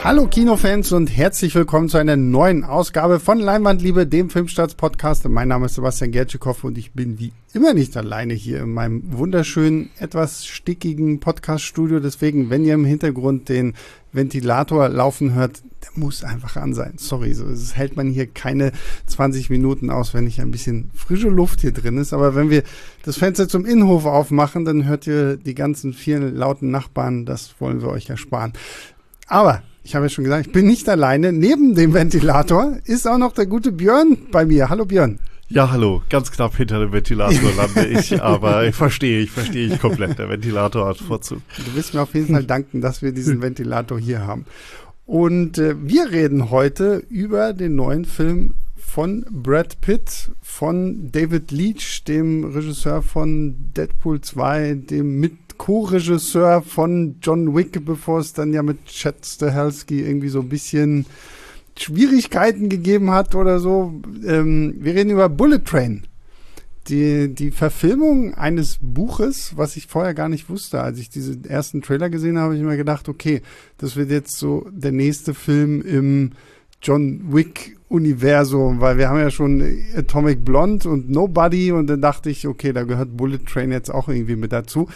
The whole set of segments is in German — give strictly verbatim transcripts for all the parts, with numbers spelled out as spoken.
Hallo Kinofans und herzlich willkommen zu einer neuen Ausgabe von Leinwandliebe, dem Filmstarts-Podcast. Mein Name ist Sebastian Gertschikow und ich bin wie immer nicht alleine hier in meinem wunderschönen, etwas stickigen Podcast-Studio. Deswegen, wenn ihr im Hintergrund den Ventilator laufen hört, der muss einfach an sein. Sorry, so das hält man hier keine zwanzig Minuten aus, wenn nicht ein bisschen frische Luft hier drin ist. Aber wenn wir das Fenster zum Innenhof aufmachen, dann hört ihr die ganzen vielen lauten Nachbarn. Das wollen wir euch ersparen. Aber ich habe ja schon gesagt, ich bin nicht alleine. Neben dem Ventilator ist auch noch der gute Björn bei mir. Hallo Björn. Ja, hallo. Ganz knapp hinter dem Ventilator lande ich, aber ich verstehe, ich verstehe ich komplett. Der Ventilator hat Vorzug. Du wirst mir auf jeden Fall danken, dass wir diesen Ventilator hier haben. Und äh, wir reden heute über den neuen Film von Brad Pitt, von David Leitch, dem Regisseur von Deadpool zwei, dem mit Co-Regisseur von John Wick, bevor es dann ja mit Chad Stahelski irgendwie so ein bisschen Schwierigkeiten gegeben hat oder so. Ähm, wir reden über Bullet Train. Die, die Verfilmung eines Buches, was ich vorher gar nicht wusste. Als ich diesen ersten Trailer gesehen habe, habe ich mir gedacht, okay, das wird jetzt so der nächste Film im John Wick-Universum, weil wir haben ja schon Atomic Blonde und Nobody und dann dachte ich, okay, da gehört Bullet Train jetzt auch irgendwie mit dazu.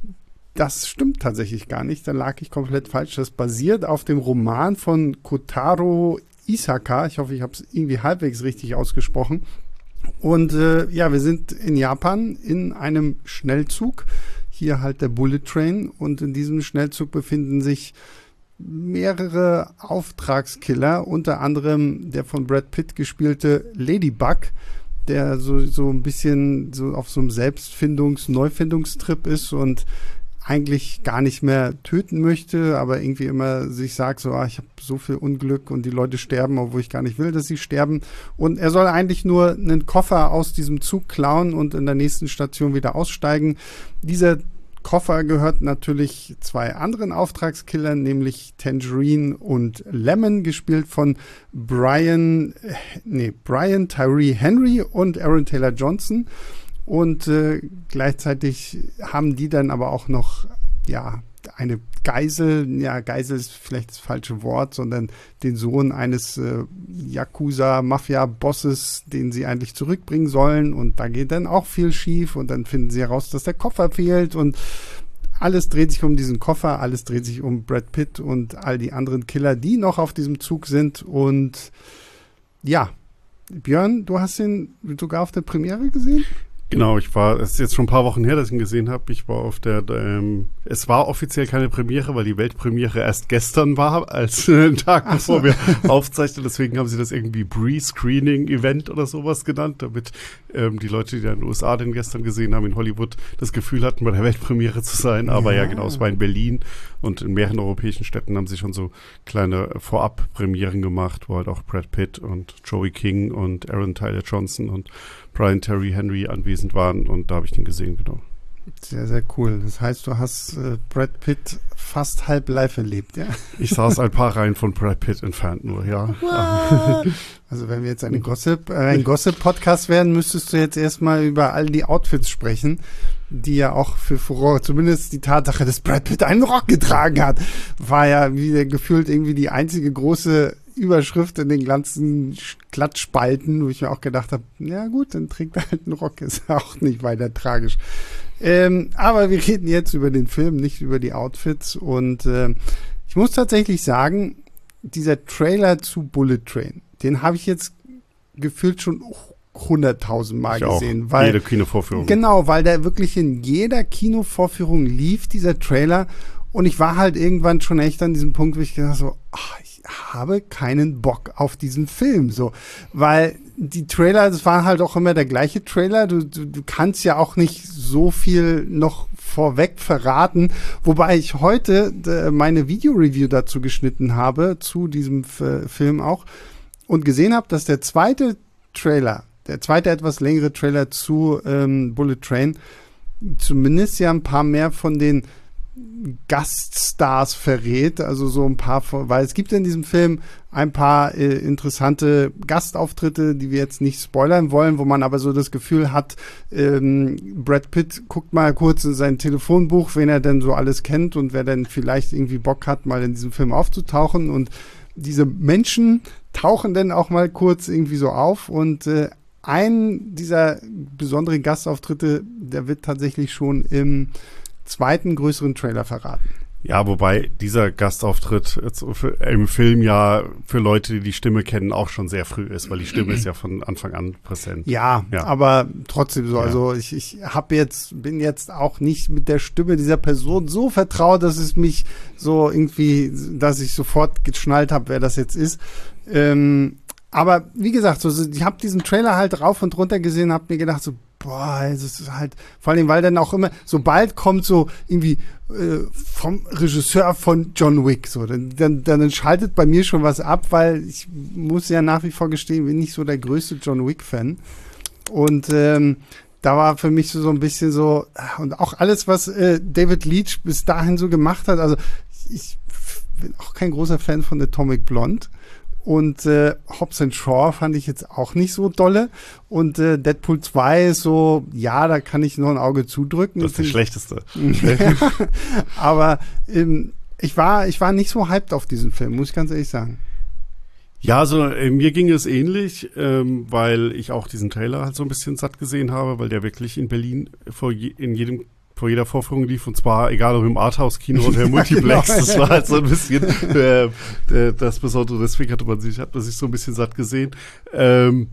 Das stimmt tatsächlich gar nicht, da lag ich komplett falsch. Das basiert auf dem Roman von Kotaro Isaka. Ich hoffe, ich habe es irgendwie halbwegs richtig ausgesprochen. Und äh, ja, wir sind in Japan in einem Schnellzug. Hier halt der Bullet Train. Und in diesem Schnellzug befinden sich mehrere Auftragskiller, unter anderem der von Brad Pitt gespielte Ladybug, der so, so ein bisschen so auf so einem Selbstfindungs-, Neufindungstrip ist und eigentlich gar nicht mehr töten möchte, aber irgendwie immer sich sagt, so, ah, ich habe so viel Unglück und die Leute sterben, obwohl ich gar nicht will, dass sie sterben. Und er soll eigentlich nur einen Koffer aus diesem Zug klauen und in der nächsten Station wieder aussteigen. Dieser Koffer gehört natürlich zwei anderen Auftragskillern, nämlich Tangerine und Lemon, gespielt von Brian, nee, Brian Tyree Henry und Aaron Taylor Johnson. Und äh, gleichzeitig haben die dann aber auch noch, ja, eine Geisel, ja, Geisel ist vielleicht das falsche Wort, sondern den Sohn eines äh, Yakuza-Mafia-Bosses, den sie eigentlich zurückbringen sollen. Und da geht dann auch viel schief und dann finden sie heraus, dass der Koffer fehlt und alles dreht sich um diesen Koffer, alles dreht sich um Brad Pitt und all die anderen Killer, die noch auf diesem Zug sind. Und ja, Björn, du hast ihn sogar auf der Premiere gesehen? Genau, ich war, es ist jetzt schon ein paar Wochen her, dass ich ihn gesehen habe. Ich war auf der, ähm, es war offiziell keine Premiere, weil die Weltpremiere erst gestern war, als äh, Tag Ach bevor so. wir aufzeichnen. Deswegen haben sie das irgendwie Pre-Screening-Event oder sowas genannt, damit ähm, die Leute, die da in den U S A den gestern gesehen haben, in Hollywood, das Gefühl hatten, bei der Weltpremiere zu sein. Aber ja, ja genau, es war in Berlin und in mehreren europäischen Städten haben sie schon so kleine Vorab-Premieren gemacht, wo halt auch Brad Pitt und Joey King und Aaron Taylor Johnson und Brian Tyree Henry anwesend waren und da habe ich den gesehen, genau. Sehr, sehr cool. Das heißt, du hast äh, Brad Pitt fast halb live erlebt, ja? Ich saß ein paar Reihen von Brad Pitt entfernt nur, ja. Also wenn wir jetzt eine Gossip, äh, ein Gossip-Podcast werden, müsstest du jetzt erstmal über all die Outfits sprechen, die ja auch für Furore, zumindest die Tatsache, dass Brad Pitt einen Rock getragen hat, war ja wieder gefühlt irgendwie die einzige große Überschrift in den ganzen Klatschspalten, wo ich mir auch gedacht habe, ja gut, dann trägt er halt einen Rock, ist auch nicht weiter tragisch. Ähm, aber wir reden jetzt über den Film, nicht über die Outfits und äh, ich muss tatsächlich sagen, dieser Trailer zu Bullet Train, den habe ich jetzt gefühlt schon hunderttausend Mal ich gesehen. Auch. Weil, jede Kinovorführung. Genau, weil der wirklich in jeder Kinovorführung lief, dieser Trailer. Und ich war halt irgendwann schon echt an diesem Punkt, wo ich gedacht so, ach, ich habe keinen Bock auf diesen Film. So, weil die Trailer, das war halt auch immer der gleiche Trailer. Du, du, du kannst ja auch nicht so viel noch vorweg verraten. Wobei ich heute äh, meine Video-Review dazu geschnitten habe, zu diesem F- Film auch, und gesehen habe, dass der zweite Trailer, der zweite etwas längere Trailer zu ähm, Bullet Train, zumindest ja ein paar mehr von den Gaststars verrät, also so ein paar, weil es gibt in diesem Film ein paar äh, interessante Gastauftritte, die wir jetzt nicht spoilern wollen, wo man aber so das Gefühl hat, ähm, Brad Pitt guckt mal kurz in sein Telefonbuch, wen er denn so alles kennt und wer denn vielleicht irgendwie Bock hat, mal in diesem Film aufzutauchen, und diese Menschen tauchen dann auch mal kurz irgendwie so auf, und äh, ein dieser besonderen Gastauftritte, der wird tatsächlich schon im zweiten größeren Trailer verraten. Ja, wobei dieser Gastauftritt jetzt für, im Film ja für Leute, die die Stimme kennen, auch schon sehr früh ist, weil die Stimme ist ja von Anfang an präsent. Ja, ja. Aber trotzdem so. Ja. Also ich, ich hab jetzt, bin jetzt auch nicht mit der Stimme dieser Person so vertraut, dass es mich so irgendwie, dass ich sofort geschnallt habe, wer das jetzt ist. Ähm, aber wie gesagt, so, ich habe diesen Trailer halt rauf und runter gesehen, habe mir gedacht so, boah, es ist halt, vor allem, weil dann auch immer, sobald kommt so irgendwie äh, vom Regisseur von John Wick, so, dann, dann, dann schaltet bei mir schon was ab, weil ich muss ja nach wie vor gestehen, bin nicht so der größte John Wick-Fan. Und ähm, da war für mich so, so ein bisschen so, und auch alles, was äh, David Leitch bis dahin so gemacht hat, also ich bin auch kein großer Fan von Atomic Blonde. Und äh, Hobbs and Shaw fand ich jetzt auch nicht so dolle. Und äh, Deadpool zwei ist so, ja, da kann ich noch ein Auge zudrücken. Das ist das Schlechteste. Aber ähm, ich war ich war nicht so hyped auf diesen Film, muss ich ganz ehrlich sagen. Ja, also äh, mir ging es ähnlich, ähm, weil ich auch diesen Trailer halt so ein bisschen satt gesehen habe, weil der wirklich in Berlin vor je, in jedem vor jeder Vorführung lief, und zwar egal ob im Arthouse-Kino oder im Multiplex, genau. Das war halt so ein bisschen äh, äh, das Besondere, deswegen hatte man sich, hat man sich so ein bisschen satt gesehen. Ähm,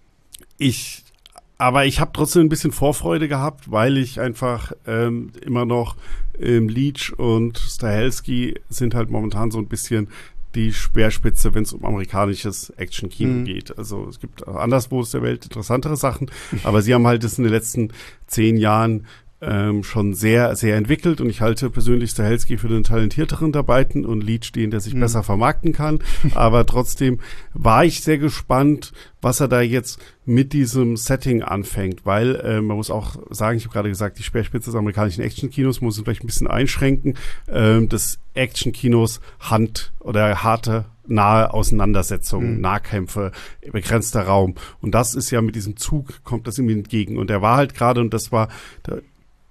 ich, aber ich habe trotzdem ein bisschen Vorfreude gehabt, weil ich einfach ähm, immer noch ähm, Leitch und Stahelski sind halt momentan so ein bisschen die Speerspitze, wenn es um amerikanisches Action-Kino mhm. geht. Also es gibt anderswo aus der Welt interessantere Sachen, aber sie haben halt das in den letzten zehn Jahren Ähm, schon sehr, sehr entwickelt, und ich halte persönlich Stahelski für den talentierteren der beiden und Leitch den, der sich mhm. besser vermarkten kann. Aber trotzdem war ich sehr gespannt, was er da jetzt mit diesem Setting anfängt, weil äh, man muss auch sagen, ich habe gerade gesagt, die Speerspitze des amerikanischen Actionkinos, muss man vielleicht ein bisschen einschränken, ähm, des Actionkinos Hand- oder harte nahe Auseinandersetzungen, mhm. Nahkämpfe, begrenzter Raum. Und das ist ja mit diesem Zug, kommt das ihm entgegen. Und er war halt gerade, und das war der,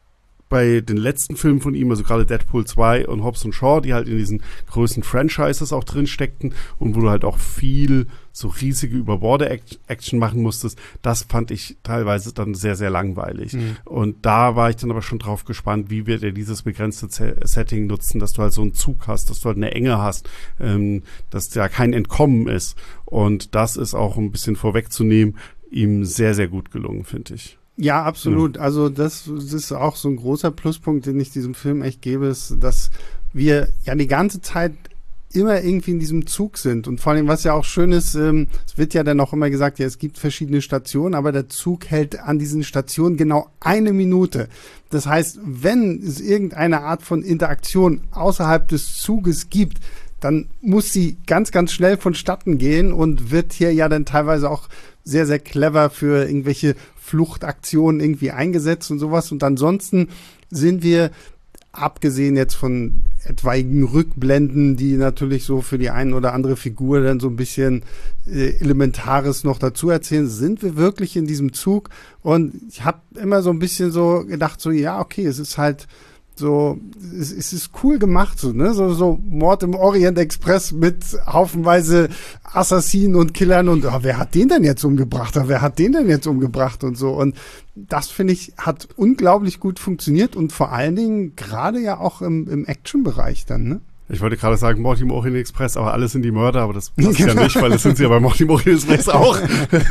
bei den letzten Filmen von ihm, also gerade Deadpool zwei und Hobbs and Shaw, die halt in diesen größten Franchises auch drin steckten und wo du halt auch viel so riesige Überborde-Action machen musstest, das fand ich teilweise dann sehr, sehr langweilig. Mhm. Und da war ich dann aber schon drauf gespannt, wie wird er dieses begrenzte Z- Setting nutzen, dass du halt so einen Zug hast, dass du halt eine Enge hast, ähm, dass da kein Entkommen ist. Und das ist auch ein bisschen vorwegzunehmen, ihm sehr, sehr gut gelungen, finde ich. Ja, absolut. Ja. Also das, das ist auch so ein großer Pluspunkt, den ich diesem Film echt gebe, ist, dass wir ja die ganze Zeit immer irgendwie in diesem Zug sind. Und vor allem, was ja auch schön ist, ähm, es wird ja dann auch immer gesagt, ja, es gibt verschiedene Stationen, aber der Zug hält an diesen Stationen genau eine Minute. Das heißt, wenn es irgendeine Art von Interaktion außerhalb des Zuges gibt, dann muss sie ganz, ganz schnell vonstatten gehen und wird hier ja dann teilweise auch sehr, sehr clever für irgendwelche Fluchtaktionen irgendwie eingesetzt und sowas. Und ansonsten sind wir, abgesehen jetzt von etwaigen Rückblenden, die natürlich so für die eine oder andere Figur dann so ein bisschen äh, Elementares noch dazu erzählen, sind wir wirklich in diesem Zug. Und ich habe immer so ein bisschen so gedacht, so ja, okay, es ist halt so, es, es ist cool gemacht, so, ne, so, so Mord im Orient Express mit haufenweise Assassinen und Killern und oh, wer hat den denn jetzt umgebracht? Wer hat den denn jetzt umgebracht und so? Und das, finde ich, hat unglaublich gut funktioniert und vor allen Dingen gerade ja auch im, im Action-Bereich dann, ne? Ich wollte gerade sagen, Mord im Orient Express, aber alle sind die Mörder, aber das passt ja nicht, weil das sind sie ja bei Mord im Orient Express auch.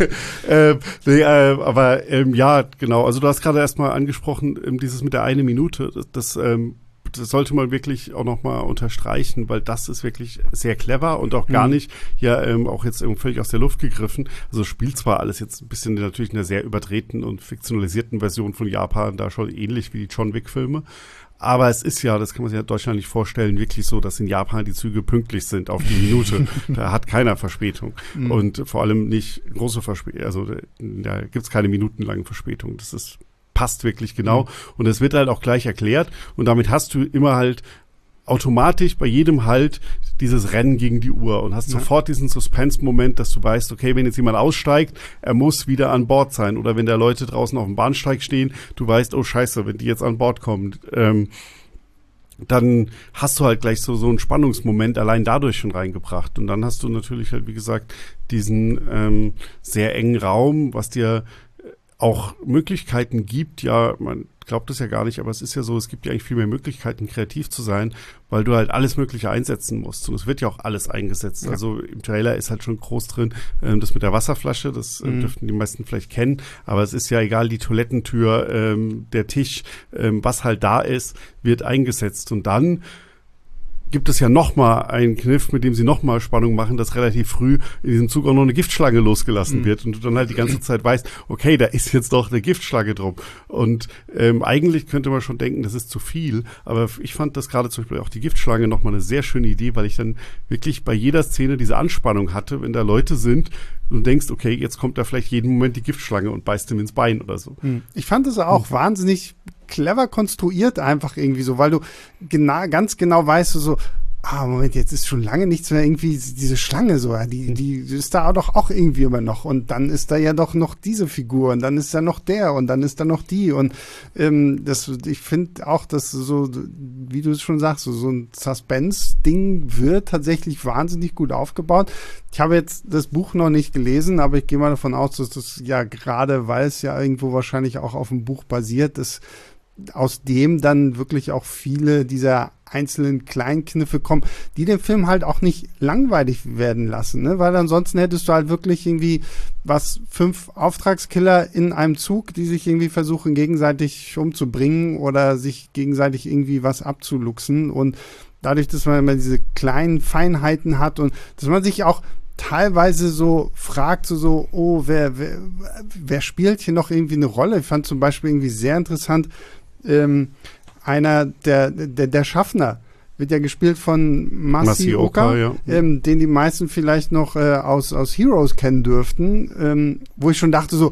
äh, nee, äh, aber ähm, ja, genau, also du hast gerade erstmal angesprochen, ähm, dieses mit der eine Minute, das, das, ähm, das sollte man wirklich auch nochmal unterstreichen, weil das ist wirklich sehr clever und auch gar mhm. nicht, ja, ähm, auch jetzt völlig aus der Luft gegriffen. Also spielt zwar alles jetzt ein bisschen natürlich in einer sehr überdrehten und fiktionalisierten Version von Japan, da schon ähnlich wie die John Wick-Filme, aber es ist ja, das kann man sich ja in Deutschland nicht vorstellen, wirklich so, dass in Japan die Züge pünktlich sind auf die Minute. Da hat keiner Verspätung. Mhm. Und vor allem nicht große Verspätung. Also da gibt's keine minutenlangen Verspätungen. Das ist passt wirklich genau. Mhm. Und es wird halt auch gleich erklärt. Und damit hast du immer halt automatisch bei jedem Halt dieses Rennen gegen die Uhr und hast ja. sofort diesen Suspense-Moment, dass du weißt, okay, wenn jetzt jemand aussteigt, er muss wieder an Bord sein. Oder wenn da Leute draußen auf dem Bahnsteig stehen, du weißt, oh scheiße, wenn die jetzt an Bord kommen, ähm, dann hast du halt gleich so, so einen Spannungsmoment allein dadurch schon reingebracht. Und dann hast du natürlich halt, wie gesagt, diesen ähm, sehr engen Raum, was dir auch Möglichkeiten gibt, ja, man glaubt es ja gar nicht, aber es ist ja so, es gibt ja eigentlich viel mehr Möglichkeiten, kreativ zu sein, weil du halt alles Mögliche einsetzen musst. Und es wird ja auch alles eingesetzt. Ja. Also im Trailer ist halt schon groß drin, ähm, das mit der Wasserflasche, das äh, mhm. dürften die meisten vielleicht kennen, aber es ist ja egal, die Toilettentür, ähm, der Tisch, ähm, was halt da ist, wird eingesetzt. Und dann gibt es ja nochmal einen Kniff, mit dem sie nochmal Spannung machen, dass relativ früh in diesem Zug auch noch eine Giftschlange losgelassen mhm. wird und du dann halt die ganze Zeit weißt, okay, da ist jetzt doch eine Giftschlange drum. Und ähm, eigentlich könnte man schon denken, das ist zu viel, aber ich fand das gerade zum Beispiel auch die Giftschlange nochmal eine sehr schöne Idee, weil ich dann wirklich bei jeder Szene diese Anspannung hatte, wenn da Leute sind, und denkst, okay, jetzt kommt da vielleicht jeden Moment die Giftschlange und beißt ihm ins Bein oder so. Ich fand es auch mhm. wahnsinnig clever konstruiert einfach irgendwie so, weil du genau, ganz genau weißt, du so, ah, Moment, jetzt ist schon lange nichts mehr irgendwie diese Schlange so, ja, die, die ist da doch auch irgendwie immer noch und dann ist da ja doch noch diese Figur und dann ist da noch der und dann ist da noch die und ähm, das, ich finde auch, dass so, wie du es schon sagst, so, so ein Suspense-Ding wird tatsächlich wahnsinnig gut aufgebaut. Ich habe jetzt das Buch noch nicht gelesen, aber ich gehe mal davon aus, dass das ja gerade, weil es ja irgendwo wahrscheinlich auch auf dem Buch basiert, dass aus dem dann wirklich auch viele dieser einzelnen Kleinkniffe kommen, die den Film halt auch nicht langweilig werden lassen, ne? Weil ansonsten hättest du halt wirklich irgendwie was, fünf Auftragskiller in einem Zug, die sich irgendwie versuchen gegenseitig umzubringen oder sich gegenseitig irgendwie was abzuluxen und dadurch, dass man immer diese kleinen Feinheiten hat und dass man sich auch teilweise so fragt, so, so oh, wer, wer, wer spielt hier noch irgendwie eine Rolle? Ich fand zum Beispiel irgendwie sehr interessant, ähm, einer der, der, der Schaffner wird ja gespielt von Masioka, ja. ähm, den die meisten vielleicht noch äh, aus, aus Heroes kennen dürften, ähm, wo ich schon dachte so,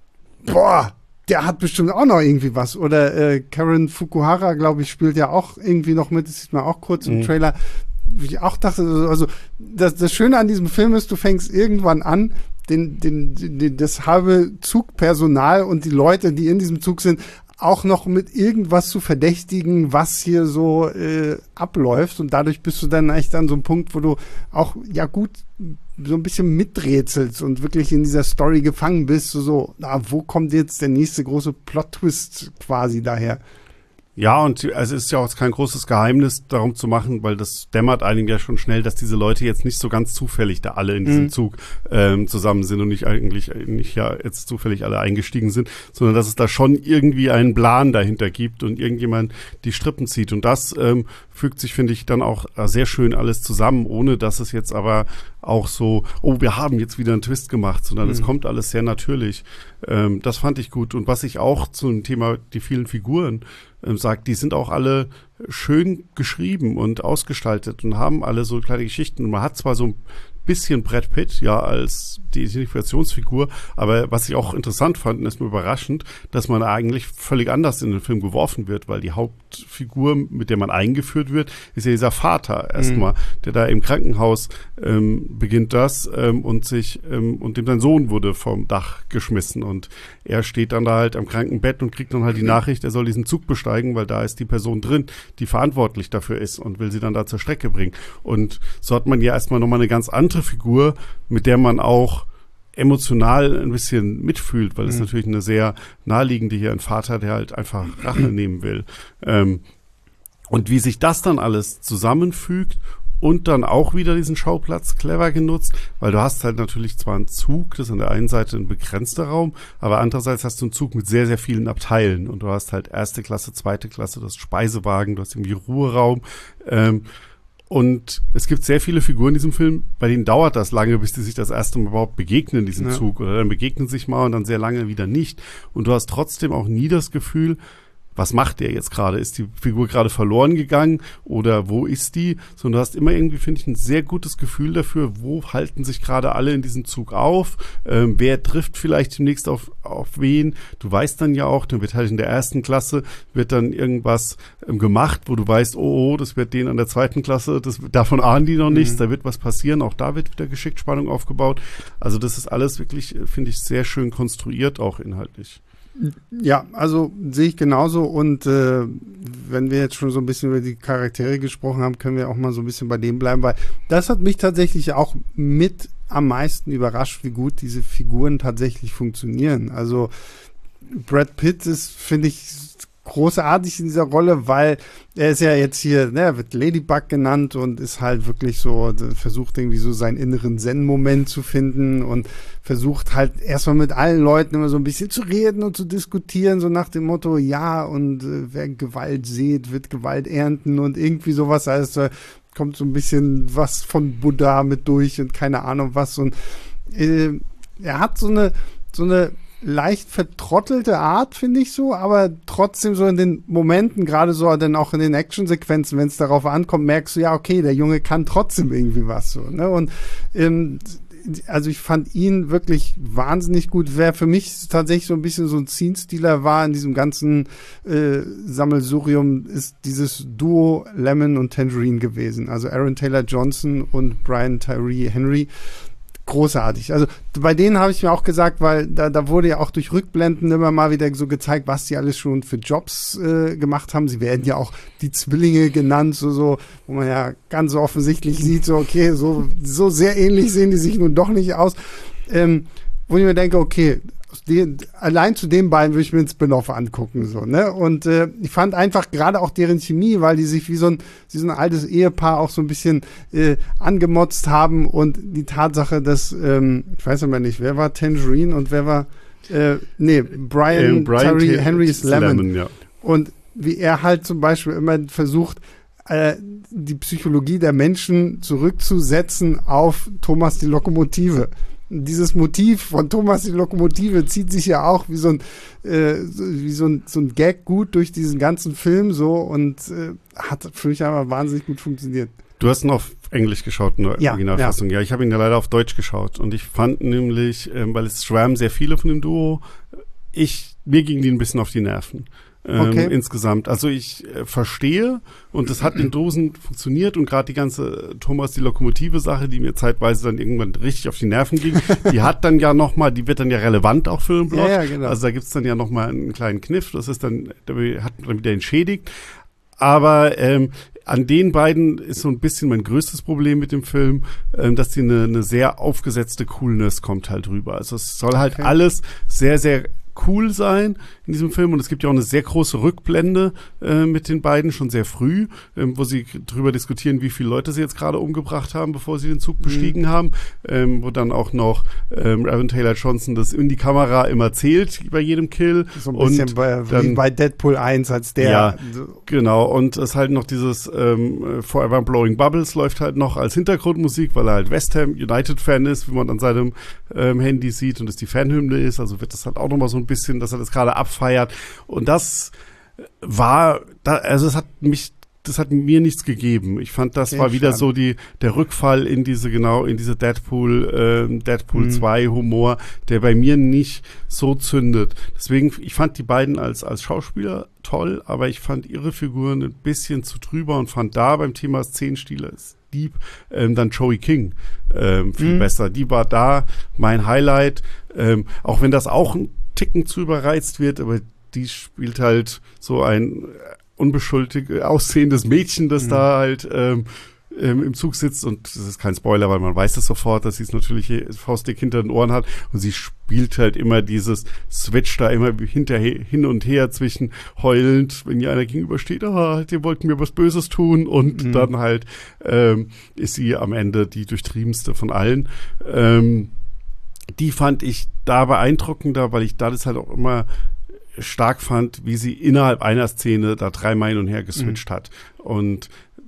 boah, der hat bestimmt auch noch irgendwie was. Oder äh, Karen Fukuhara, glaube ich, spielt ja auch irgendwie noch mit, das sieht man auch kurz im mhm. Trailer. Ich auch dachte, also das, das Schöne an diesem Film ist, du fängst irgendwann an, den, den, den, das halbe Zugpersonal und die Leute, die in diesem Zug sind, auch noch mit irgendwas zu verdächtigen, was hier so äh, abläuft. Und dadurch bist du dann echt an so einem Punkt, wo du auch, ja gut, so ein bisschen miträtselst und wirklich in dieser Story gefangen bist. So, so na, wo kommt jetzt der nächste große Plot-Twist quasi daher? Ja, und also es ist ja auch kein großes Geheimnis darum zu machen, weil das dämmert einigen ja schon schnell, dass diese Leute jetzt nicht so ganz zufällig da alle in diesem mhm. Zug ähm, zusammen sind und nicht eigentlich nicht ja jetzt zufällig alle eingestiegen sind, sondern dass es da schon irgendwie einen Plan dahinter gibt und irgendjemand die Strippen zieht. Und das ähm, fügt sich, finde ich, dann auch sehr schön alles zusammen, ohne dass es jetzt aber auch so, oh, wir haben jetzt wieder einen Twist gemacht, sondern es mhm. kommt alles sehr natürlich. Ähm, das fand ich gut. Und was ich auch zum Thema die vielen Figuren ähm, sagt, die sind auch alle schön geschrieben und ausgestaltet und haben alle so kleine Geschichten. Und man hat zwar so ein bisschen Brad Pitt, ja, als die Identifikationsfigur, aber was ich auch interessant fand und ist mir überraschend, dass man eigentlich völlig anders in den Film geworfen wird, weil die Hauptfigur, mit der man eingeführt wird, ist ja dieser Vater erstmal, mhm. der da im Krankenhaus ähm, beginnt das ähm, und sich ähm, und dem sein Sohn wurde vom Dach geschmissen und er steht dann da halt am Krankenbett und kriegt dann halt die Nachricht, er soll diesen Zug besteigen, weil da ist die Person drin, die verantwortlich dafür ist und will sie dann da zur Strecke bringen. Und so hat man ja erstmal nochmal eine ganz andere Figur, mit der man auch emotional ein bisschen mitfühlt, weil es mhm. natürlich eine sehr naheliegende hier, ein Vater, der halt einfach Rache nehmen will. Ähm, und wie sich das dann alles zusammenfügt und dann auch wieder diesen Schauplatz clever genutzt, weil du hast halt natürlich zwar einen Zug, das ist an der einen Seite ein begrenzter Raum, aber andererseits hast du einen Zug mit sehr, sehr vielen Abteilen und du hast halt erste Klasse, zweite Klasse, du hast Speisewagen, du hast irgendwie Ruheraum, ähm, und es gibt sehr viele Figuren in diesem Film, bei denen dauert das lange, bis die sich das erste Mal überhaupt begegnen in diesem ja. Zug. Oder dann begegnen sich mal und dann sehr lange wieder nicht. Und du hast trotzdem auch nie das Gefühl, was macht der jetzt gerade? Ist die Figur gerade verloren gegangen oder wo ist die? Sondern du hast immer irgendwie, finde ich, ein sehr gutes Gefühl dafür, wo halten sich gerade alle in diesem Zug auf, ähm, wer trifft vielleicht demnächst auf, auf wen. Du weißt dann ja auch, dann wird halt in der ersten Klasse wird dann irgendwas ähm, gemacht, wo du weißt, oh, oh, das wird denen an der zweiten Klasse, das, davon ahnen die noch nichts, mhm. da wird was passieren, auch da wird wieder geschickt Spannung aufgebaut. Also das ist alles wirklich, finde ich, sehr schön konstruiert, auch inhaltlich. Ja, also sehe ich genauso und äh, wenn wir jetzt schon so ein bisschen über die Charaktere gesprochen haben, können wir auch mal so ein bisschen bei dem bleiben, weil das hat mich tatsächlich auch mit am meisten überrascht, wie gut diese Figuren tatsächlich funktionieren. Also Brad Pitt ist, finde ich, großartig in dieser Rolle, weil er ist ja jetzt hier, ne, er wird Ladybug genannt und ist halt wirklich so, versucht irgendwie so seinen inneren Zen-Moment zu finden und versucht halt erstmal mit allen Leuten immer so ein bisschen zu reden und zu diskutieren, so nach dem Motto, ja, und äh, wer Gewalt sät, wird Gewalt ernten und irgendwie sowas, also kommt so ein bisschen was von Buddha mit durch und keine Ahnung was und äh, er hat so eine, so eine leicht vertrottelte Art, finde ich so, aber trotzdem so in den Momenten, gerade so dann auch in den Actionsequenzen, wenn es darauf ankommt, merkst du, ja, okay, der Junge kann trotzdem irgendwie was so, ne, und ähm, also ich fand ihn wirklich wahnsinnig gut. Wer für mich tatsächlich so ein bisschen so ein Scene-Stealer war in diesem ganzen äh, Sammelsurium, ist dieses Duo Lemon und Tangerine gewesen. Also Aaron Taylor-Johnson und Brian Tyree Henry. Großartig. Also bei denen habe ich mir auch gesagt, weil da, da wurde ja auch durch Rückblenden immer mal wieder so gezeigt, was die alles schon für Jobs äh, gemacht haben. Sie werden ja auch die Zwillinge genannt, so, so, wo man ja ganz offensichtlich sieht, so okay, so, so sehr ähnlich sehen die sich nun doch nicht aus. Ähm, wo ich mir denke, okay, die, allein zu den beiden würde ich mir einen Spin-off angucken, so, ne? Und äh, ich fand einfach gerade auch deren Chemie, weil die sich wie so ein, wie so ein altes Ehepaar auch so ein bisschen äh, angemotzt haben und die Tatsache, dass, ähm, ich weiß aber nicht, wer war Tangerine und wer war, äh, nee, Brian, ähm, Brian Terry T- Henry's Lemon. Lemon, ja. Und wie er halt zum Beispiel immer versucht, äh, die Psychologie der Menschen zurückzusetzen auf Thomas die Lokomotive. Dieses Motiv von Thomas die Lokomotive zieht sich ja auch wie so ein, äh, wie so ein, so ein Gag gut durch diesen ganzen Film so und äh, hat für mich aber wahnsinnig gut funktioniert. Du hast ihn auf Englisch geschaut, in der ja, Originalfassung. Ja, ja ich habe ihn ja leider auf Deutsch geschaut und ich fand nämlich, ähm, weil es schwärmen sehr viele von dem Duo, ich, mir ging die ein bisschen auf die Nerven. Ähm, okay. Insgesamt. Also ich äh, verstehe und es hat in Dosen funktioniert und gerade die ganze Thomas die Lokomotive Sache, die mir zeitweise dann irgendwann richtig auf die Nerven ging, die hat dann ja nochmal, die wird dann ja relevant auch für den Plot. Ja, ja, genau. Also da gibt's dann ja nochmal einen kleinen Kniff, das ist dann, der hat dann wieder entschädigt. Aber ähm, an den beiden ist so ein bisschen mein größtes Problem mit dem Film, ähm, dass die eine, eine sehr aufgesetzte Coolness kommt halt rüber. Also es soll halt okay. alles sehr, sehr cool sein in diesem Film und es gibt ja auch eine sehr große Rückblende äh, mit den beiden, schon sehr früh, ähm, wo sie drüber diskutieren, wie viele Leute sie jetzt gerade umgebracht haben, bevor sie den Zug bestiegen mhm. haben, ähm, wo dann auch noch ähm, Aaron Taylor-Johnson das in die Kamera immer zählt bei jedem Kill. So ein bisschen und bei, dann, wie bei Deadpool eins, als der. Ja, genau. Und es halt noch dieses ähm, Forever Blowing Bubbles läuft halt noch als Hintergrundmusik, weil er halt West Ham United-Fan ist, wie man an seinem ähm, Handy sieht und es die Fanhymne ist, also wird das halt auch nochmal so ein bisschen, dass er das gerade abfeiert. Und das war, da, also es hat mich, das hat mir nichts gegeben. Ich fand, das okay, war wieder schade. so die, der Rückfall in diese, genau, in diese Deadpool, äh, Deadpool mhm. zwei Humor, der bei mir nicht so zündet. Deswegen, ich fand die beiden als, als Schauspieler toll, aber ich fand ihre Figuren ein bisschen zu drüber und fand da beim Thema Szenenstile ist Dieb, ähm, dann Joey King ähm, viel mhm. besser. Die war da mein Highlight, ähm, auch wenn das auch ein Ticken zu überreizt wird, aber die spielt halt so ein unbeschuldig aussehendes Mädchen, das mhm. da halt ähm, ähm, im Zug sitzt und das ist kein Spoiler, weil man weiß das sofort, dass sie es natürlich faustdick hinter den Ohren hat und sie spielt halt immer dieses Switch da immer hinterher, hin und her zwischen heulend, wenn ihr einer gegenübersteht, ah, die wollten mir was Böses tun und mhm. dann halt ähm, ist sie am Ende die durchtriebenste von allen. Ähm, die fand ich da beeindruckender, weil ich da das halt auch immer stark fand, wie sie innerhalb einer Szene da dreimal hin und her geswitcht mhm. hat. Und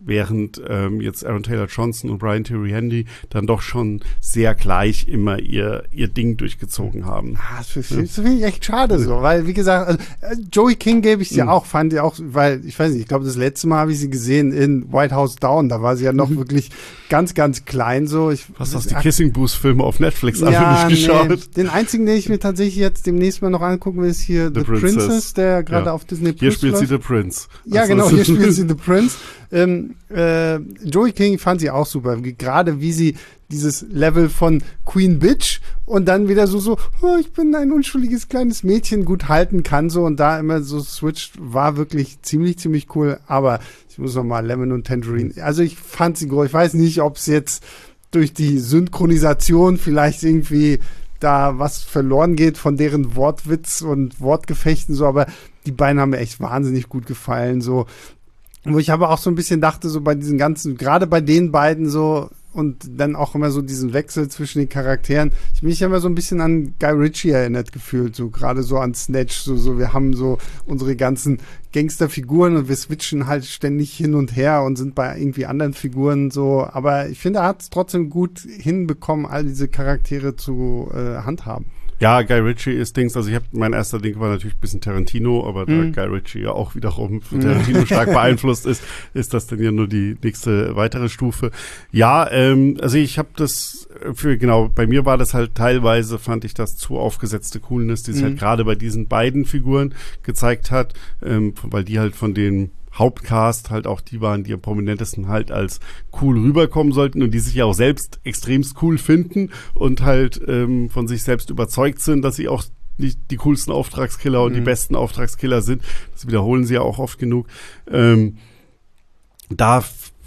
während ähm, jetzt Aaron Taylor Johnson und Brian Tyree Henry dann doch schon sehr gleich immer ihr, ihr Ding durchgezogen haben. Ah, das finde ich, find ich echt schade so, weil, wie gesagt, also, Joey King gebe ich sie mhm. auch, fand ich auch, weil, ich weiß nicht, ich glaube, das letzte Mal habe ich sie gesehen in White House Down, da war sie ja noch mhm. wirklich ganz, ganz klein so. Ich, Was hast du, die Kissing Booth Filme auf Netflix ja, alle nicht geschaut? Nee. Den einzigen, den ich mir tatsächlich jetzt demnächst mal noch angucken will, ist hier The, The Princess. Princess, der gerade ja. auf Disney Plus Hier spielt läuft. sie The Prince. Ja, also genau, hier spielt sie The Prince. Ähm, äh, Joey King fand sie auch super, gerade wie sie dieses Level von Queen Bitch und dann wieder so, so, oh, ich bin ein unschuldiges kleines Mädchen, gut halten kann so und da immer so switcht, war wirklich ziemlich, ziemlich cool, aber ich muss noch mal Lemon und Tangerine, also ich fand sie groß, ich weiß nicht, ob es jetzt durch die Synchronisation vielleicht irgendwie da was verloren geht von deren Wortwitz und Wortgefechten so, aber die beiden haben mir echt wahnsinnig gut gefallen, so, wo ich aber auch so ein bisschen dachte, so bei diesen ganzen, gerade bei den beiden so und dann auch immer so diesen Wechsel zwischen den Charakteren, ich bin mich immer so ein bisschen an Guy Ritchie erinnert gefühlt, so gerade so an Snatch, so, so wir haben so unsere ganzen Gangsterfiguren und wir switchen halt ständig hin und her und sind bei irgendwie anderen Figuren so, aber ich finde, er hat es trotzdem gut hinbekommen, all diese Charaktere zu äh, handhaben. Ja, Guy Ritchie ist Dings, also ich habe, mein erster Ding war natürlich ein bisschen Tarantino, aber Mhm. da Guy Ritchie ja auch wiederum von Tarantino stark beeinflusst ist, ist das dann ja nur die nächste weitere Stufe. Ja, ähm, also ich habe das für, genau, bei mir war das halt teilweise, fand ich das zu aufgesetzte Coolness, die es Mhm. halt gerade bei diesen beiden Figuren gezeigt hat, ähm, weil die halt von den Hauptcast halt auch die waren, die am prominentesten halt als cool rüberkommen sollten und die sich ja auch selbst extremst cool finden und halt ähm, von sich selbst überzeugt sind, dass sie auch die, die coolsten Auftragskiller und Mhm. die besten Auftragskiller sind. Das wiederholen sie ja auch oft genug. Ähm, da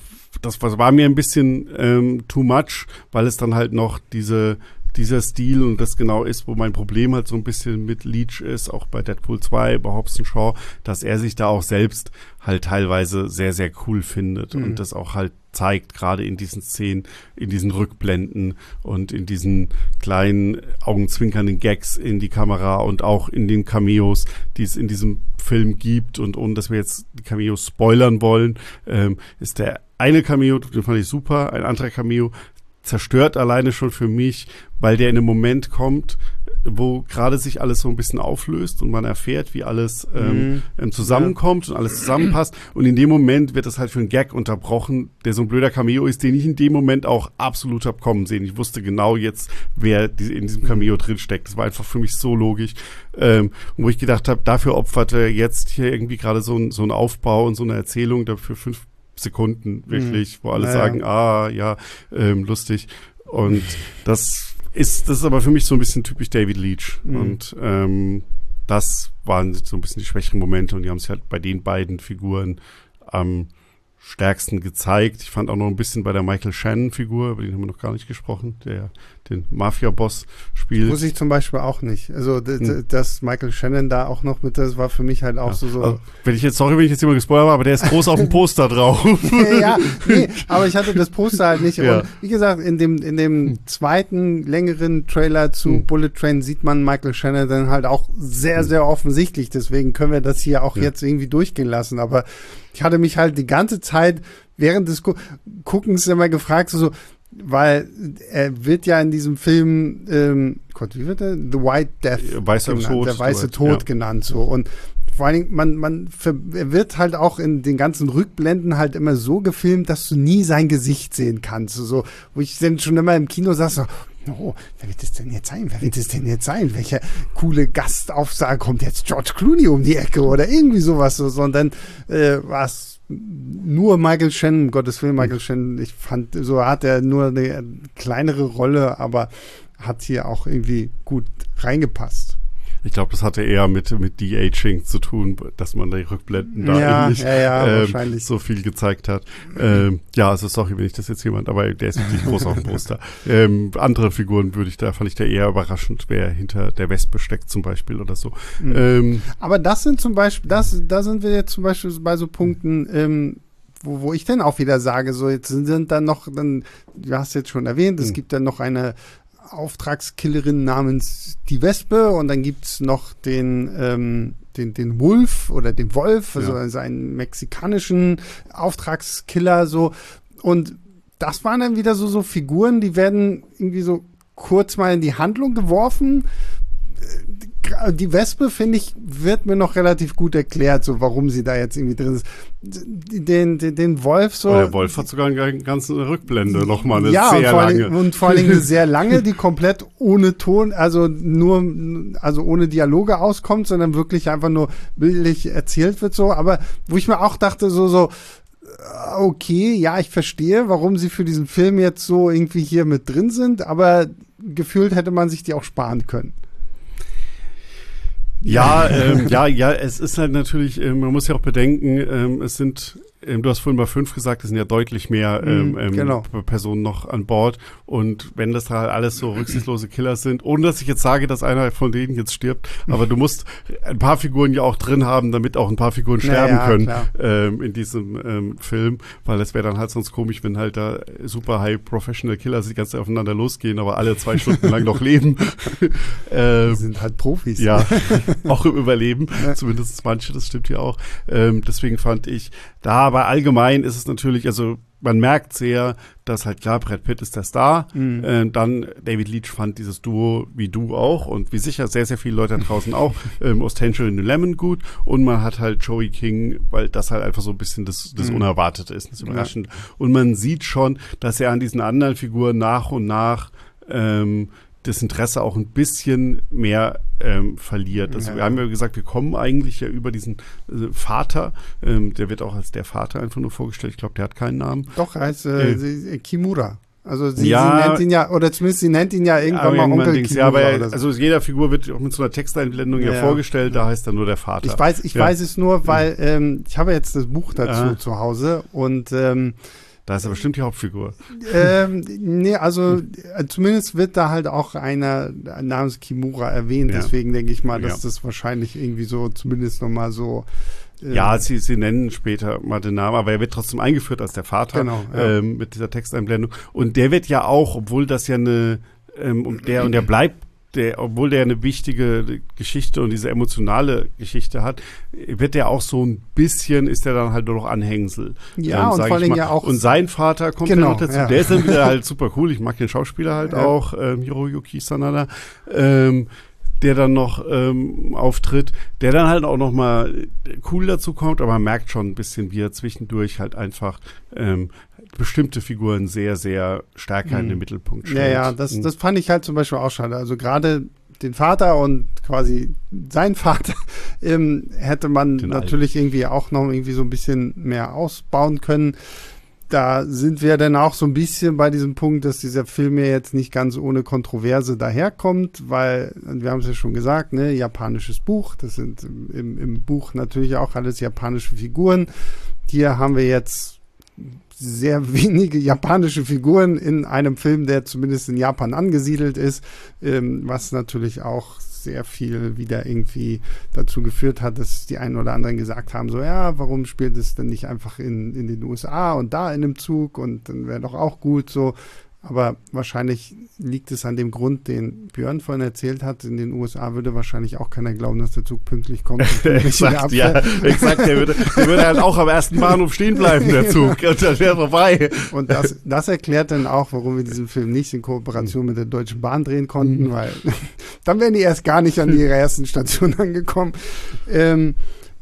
das war mir ein bisschen ähm, too much, weil es dann halt noch diese dieser Stil und das genau ist, wo mein Problem halt so ein bisschen mit Leach ist, auch bei Deadpool zwei, bei Hobbs and Shaw, dass er sich da auch selbst halt teilweise sehr, sehr cool findet Mhm. und das auch halt zeigt, gerade in diesen Szenen, in diesen Rückblenden und in diesen kleinen augenzwinkernden Gags in die Kamera und auch in den Cameos, die es in diesem Film gibt und ohne, dass wir jetzt die Cameos spoilern wollen, ähm, ist der eine Cameo, den fand ich super, ein anderer Cameo zerstört alleine schon für mich, weil der in einem Moment kommt, wo gerade sich alles so ein bisschen auflöst und man erfährt, wie alles ähm, mhm. zusammenkommt ja. und alles zusammenpasst. Und in dem Moment wird das halt für einen Gag unterbrochen, der so ein blöder Cameo ist, den ich in dem Moment auch absolut hab kommen sehen. Ich wusste genau jetzt, wer die, in diesem Cameo drin steckt. Das war einfach für mich so logisch. Ähm, wo ich gedacht habe, dafür opfert er jetzt hier irgendwie gerade so ein, so ein Aufbau und so eine Erzählung dafür fünf Sekunden wirklich, wo alle naja. sagen, ah, ja, ähm, lustig. Und das ist, das ist aber für mich so ein bisschen typisch David Leach. Mhm. Und ähm, das waren so ein bisschen die schwächeren Momente und die haben sich halt bei den beiden Figuren am stärksten gezeigt. Ich fand auch noch ein bisschen bei der Michael Shannon-Figur, über den haben wir noch gar nicht gesprochen, der den Mafia-Boss spielt. Muss ich zum Beispiel auch nicht. Also, d- Hm. dass Michael Shannon da auch noch mit, das war für mich halt auch Ja. so, so. Also, wenn ich jetzt, sorry, wenn ich jetzt immer gespoilert habe, aber der ist groß auf dem Poster drauf. ja, nee, aber ich hatte das Poster halt nicht. Ja. Und wie gesagt, in dem, in dem zweiten, längeren Trailer zu Hm. Bullet Train sieht man Michael Shannon dann halt auch sehr, sehr offensichtlich. Deswegen können wir das hier auch Ja. jetzt irgendwie durchgehen lassen. Aber ich hatte mich halt die ganze Zeit während des Gu- Guckens immer gefragt, so, so, weil er wird ja in diesem Film, ähm, Gott, wie wird er? The White Death. Weißer genannt, Tod. Der weiße soweit, Tod ja. genannt, so. Und vor allen Dingen, man, man, ver- er wird halt auch in den ganzen Rückblenden halt immer so gefilmt, dass du nie sein Gesicht sehen kannst. So, wo ich dann schon immer im Kino saß, so, oh, wer wird es denn jetzt sein? Wer wird es denn jetzt sein? Welcher coole Gastaufsage kommt jetzt George Clooney um die Ecke oder irgendwie sowas. So, so. Und dann äh, war es nur Michael Shannon, um Gottes Willen, Michael Shannon. Ich fand, so hat er nur eine kleinere Rolle, aber hat hier auch irgendwie gut reingepasst. Ich glaube, das hatte eher mit, mit De-Aging zu tun, dass man die Rückblenden da Ja, nicht ja, ja, ähm, wahrscheinlich. so viel gezeigt hat. Ähm, ja, also sorry, wenn ich das jetzt jemand, aber der ist wirklich groß auf dem Poster. Ähm, andere Figuren würde ich da, fand ich da eher überraschend, wer hinter der Wespe steckt zum Beispiel oder so. Mhm. Ähm, Aber das sind zum Beispiel, das, da sind wir jetzt zum Beispiel bei so Punkten, ähm, wo, wo ich dann auch wieder sage, so jetzt sind, sind dann noch, dann, du hast jetzt schon erwähnt, es Mhm. gibt dann noch eine Auftragskillerin namens die Wespe und dann gibt's noch den, ähm, den, den Wolf oder den Wolf, also Ja. seinen mexikanischen Auftragskiller so. Und das waren dann wieder so, so Figuren, die werden irgendwie so kurz mal in die Handlung geworfen. Die Wespe, finde ich, wird mir noch relativ gut erklärt, so warum sie da jetzt irgendwie drin ist. Den, den, den Wolf so. Oh, der Wolf hat sogar eine ganze Rückblende nochmal, eine ja, sehr und vor, lange. Allem, und vor allen Dingen eine sehr lange, die komplett ohne Ton, also nur, also ohne Dialoge auskommt, sondern wirklich einfach nur bildlich erzählt wird so. Aber wo ich mir auch dachte, so, so, okay, ja, ich verstehe, warum sie für diesen Film jetzt so irgendwie hier mit drin sind, aber gefühlt hätte man sich die auch sparen können. Ja, ähm, ja, ja, es ist halt natürlich, ähm, man muss ja auch bedenken, ähm, es sind, ähm, du hast vorhin mal fünf gesagt, es sind ja deutlich mehr ähm, ähm, genau. Personen noch an Bord. Und wenn das halt alles so rücksichtslose Killer sind, ohne dass ich jetzt sage, dass einer von denen jetzt stirbt, aber du musst ein paar Figuren ja auch drin haben, damit auch ein paar Figuren sterben ja, können klar. ähm, in diesem ähm, Film, weil es wäre dann halt sonst komisch, wenn halt da super high professional Killer die ganze Zeit aufeinander losgehen, aber alle zwei Stunden lang noch leben. ähm, Die sind halt Profis. Ja, auch im Überleben, ja. Zumindest manche, das stimmt ja auch. Ähm, deswegen fand ich, da aber allgemein ist es natürlich, also man merkt sehr, dass halt klar, Brad Pitt ist der Star. Mhm. Äh, dann David Leitch fand dieses Duo, wie du auch und wie sicher sehr, sehr viele Leute da draußen auch, ähm, aus Tangerine and Lemon gut. Und man hat halt Joey King, weil das halt einfach so ein bisschen das, das mhm. Unerwartete ist, das Überraschende. Ja. Und man sieht schon, dass er an diesen anderen Figuren nach und nach ähm, das Interesse auch ein bisschen mehr ähm, verliert. Also ja. Wir haben ja gesagt, wir kommen eigentlich ja über diesen äh, Vater, ähm, der wird auch als der Vater einfach nur vorgestellt. Ich glaube, der hat keinen Namen. Doch, er heißt äh, äh, Kimura. Also sie, ja, sie nennt ihn ja, oder zumindest sie nennt ihn ja irgendwann ja, mal Onkel Dings, Kimura. Ja, aber er, oder so. Also jeder Figur wird auch mit so einer Texteinblendung ja, ja vorgestellt, da heißt er nur der Vater. Ich weiß, ich ja. weiß es nur, weil ähm, ich habe jetzt das Buch dazu ja. zu Hause und ähm, da ist aber bestimmt die Hauptfigur. Ähm, nee, also äh, zumindest wird da halt auch einer namens Kimura erwähnt. Ja. Deswegen denke ich mal, dass ja. das wahrscheinlich irgendwie so zumindest nochmal so äh, Ja, sie, sie nennen später mal den Namen, aber er wird trotzdem eingeführt als der Vater genau, ja. ähm, mit dieser Texteinblendung. Und der wird ja auch, obwohl das ja eine ähm, und der und der bleibt Der, obwohl der eine wichtige Geschichte und diese emotionale Geschichte hat, wird der auch so ein bisschen, ist der dann halt nur noch Anhängsel. Ja, ähm, und vor allem ja auch. Und sein Vater kommt genau, ja noch dazu. Ja. Der ist dann wieder halt super cool. Ich mag den Schauspieler halt ja. auch, ähm, Hiroyuki Sanada, ähm, der dann noch ähm, auftritt, der dann halt auch noch mal cool dazu kommt, aber man merkt schon ein bisschen, wie er zwischendurch halt einfach ähm, bestimmte Figuren sehr, sehr stärker mhm. in den Mittelpunkt stellt. Ja, ja, das, das fand ich halt zum Beispiel auch schade. Also gerade den Vater und quasi sein Vater ähm, hätte man den natürlich Alten. irgendwie auch noch irgendwie so ein bisschen mehr ausbauen können. Da sind wir dann auch so ein bisschen bei diesem Punkt, dass dieser Film ja jetzt nicht ganz ohne Kontroverse daherkommt, weil, wir haben es ja schon gesagt, ne, japanisches Buch, das sind im, im Buch natürlich auch alles japanische Figuren. Hier haben wir jetzt sehr wenige japanische Figuren in einem Film, der zumindest in Japan angesiedelt ist, ähm, was natürlich auch sehr viel wieder irgendwie dazu geführt hat, dass die einen oder anderen gesagt haben, so ja, warum spielt es denn nicht einfach in, in den U S A und da in einem Zug und dann wäre doch auch gut so. Aber wahrscheinlich liegt es an dem Grund, den Björn vorhin erzählt hat. In den U S A würde wahrscheinlich auch keiner glauben, dass der Zug pünktlich kommt. Exakt, ja. Exakt, der würde, der würde halt auch am ersten Bahnhof stehen bleiben, der Zug. Und dann wäre vorbei. Und das, das erklärt dann auch, warum wir diesen Film nicht in Kooperation mit der Deutschen Bahn drehen konnten, mhm. weil dann wären die erst gar nicht an ihrer ersten Station angekommen. Ähm,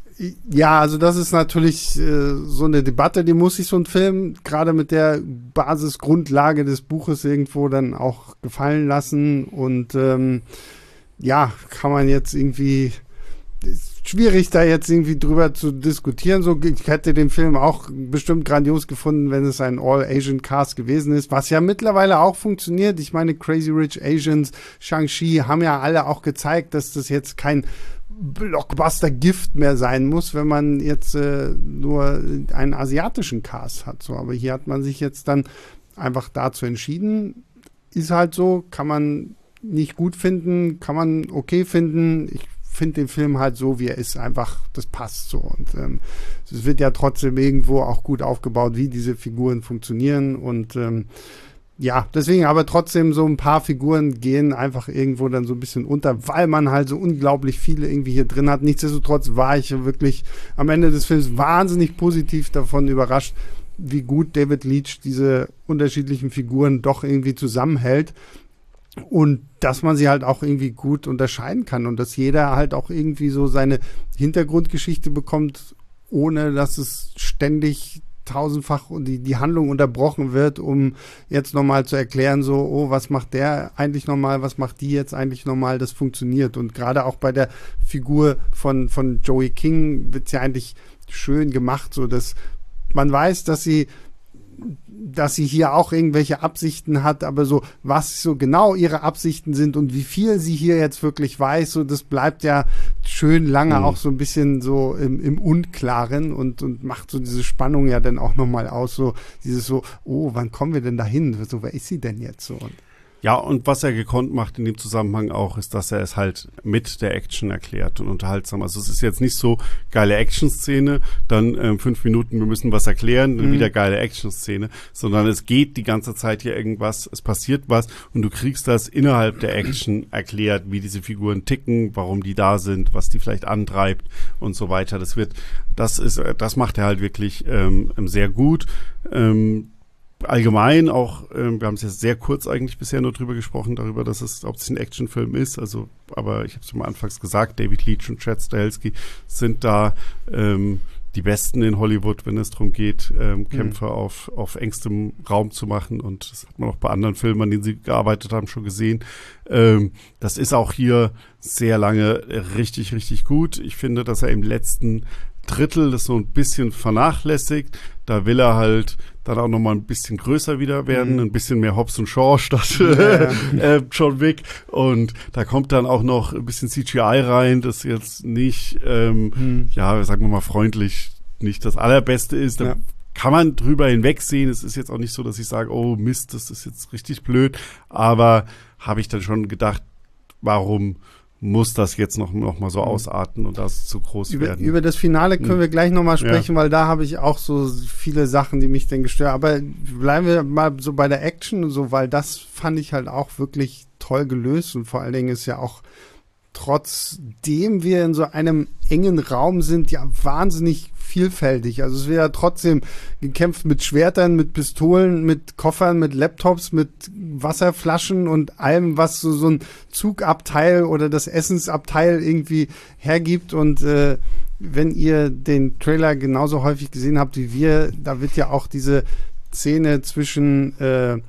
Ja, also das ist natürlich äh, so eine Debatte, die muss sich so ein Film gerade mit der Basisgrundlage des Buches irgendwo dann auch gefallen lassen und ähm, ja, kann man jetzt irgendwie, ist schwierig da jetzt irgendwie drüber zu diskutieren, so, ich hätte den Film auch bestimmt grandios gefunden, wenn es ein All-Asian-Cast gewesen ist, was ja mittlerweile auch funktioniert. Ich meine, Crazy Rich Asians, Shang-Chi haben ja alle auch gezeigt, dass das jetzt kein Blockbuster-Gift mehr sein muss, wenn man jetzt äh, nur einen asiatischen Cast hat. So, aber hier hat man sich jetzt dann einfach dazu entschieden. Ist halt so, kann man nicht gut finden, kann man okay finden. Ich finde den Film halt so, wie er ist, einfach, das passt so. Und ähm, es wird ja trotzdem irgendwo auch gut aufgebaut, wie diese Figuren funktionieren. Und ähm, ja, deswegen aber trotzdem so ein paar Figuren gehen einfach irgendwo dann so ein bisschen unter, weil man halt so unglaublich viele irgendwie hier drin hat. Nichtsdestotrotz war ich wirklich am Ende des Films wahnsinnig positiv davon überrascht, wie gut David Leitch diese unterschiedlichen Figuren doch irgendwie zusammenhält und dass man sie halt auch irgendwie gut unterscheiden kann und dass jeder halt auch irgendwie so seine Hintergrundgeschichte bekommt, ohne dass es ständig tausendfach und die, die Handlung unterbrochen wird, um jetzt nochmal zu erklären, so, oh, was macht der eigentlich nochmal, was macht die jetzt eigentlich nochmal, das funktioniert. Und gerade auch bei der Figur von, von Joey King wird es ja eigentlich schön gemacht, so dass man weiß, dass sie dass sie hier auch irgendwelche Absichten hat, aber so, was so genau ihre Absichten sind und wie viel sie hier jetzt wirklich weiß, so, das bleibt ja schön lange mhm. auch so ein bisschen so im, im Unklaren und, und macht so diese Spannung ja dann auch nochmal aus, so dieses so, oh, wann kommen wir denn dahin? So, wer ist sie denn jetzt so? Und ja, und was er gekonnt macht in dem Zusammenhang auch, ist, dass er es halt mit der Action erklärt und unterhaltsam. Also es ist jetzt nicht so geile Action-Szene, dann ähm, fünf Minuten, wir müssen was erklären, dann mhm. wieder geile Action-Szene, sondern es geht die ganze Zeit hier irgendwas, es passiert was und du kriegst das innerhalb der Action erklärt, wie diese Figuren ticken, warum die da sind, was die vielleicht antreibt und so weiter. Das wird, das ist, das macht er halt wirklich ähm, sehr gut. Ähm, Allgemein auch, ähm, wir haben es jetzt sehr kurz eigentlich bisher nur drüber gesprochen, darüber, dass es hauptsächlich ein Actionfilm ist, also, aber ich habe es schon mal anfangs gesagt, David Leitch und Chad Stahelski sind da ähm, die Besten in Hollywood, wenn es darum geht, ähm, Kämpfe mhm. auf, auf engstem Raum zu machen und das hat man auch bei anderen Filmen, an denen sie gearbeitet haben, schon gesehen. Ähm, das ist auch hier sehr lange richtig, richtig gut. Ich finde, dass er im letzten Drittel das so ein bisschen vernachlässigt. Da will er halt dann auch noch mal ein bisschen größer wieder werden, mhm. ein bisschen mehr Hobbs und Shaw statt ja, ja. äh, John Wick. Und da kommt dann auch noch ein bisschen C G I rein, das jetzt nicht, ähm, mhm. ja, sagen wir mal freundlich, nicht das Allerbeste ist. Da ja. kann man drüber hinwegsehen. Es ist jetzt auch nicht so, dass ich sage, oh Mist, das ist jetzt richtig blöd. Aber habe ich dann schon gedacht, warum muss das jetzt noch, noch mal so ausarten und das zu groß über, werden. Über das Finale können wir gleich noch mal sprechen, ja. weil da habe ich auch so viele Sachen, die mich dann gestört. Aber bleiben wir mal so bei der Action und so, weil das fand ich halt auch wirklich toll gelöst und vor allen Dingen ist ja auch trotzdem wir in so einem engen Raum sind, ja wahnsinnig vielfältig. Also es wird ja trotzdem gekämpft mit Schwertern, mit Pistolen, mit Koffern, mit Laptops, mit Wasserflaschen und allem, was so, so ein Zugabteil oder das Essensabteil irgendwie hergibt. Und äh, wenn ihr den Trailer genauso häufig gesehen habt wie wir, da wird ja auch diese Szene zwischen äh,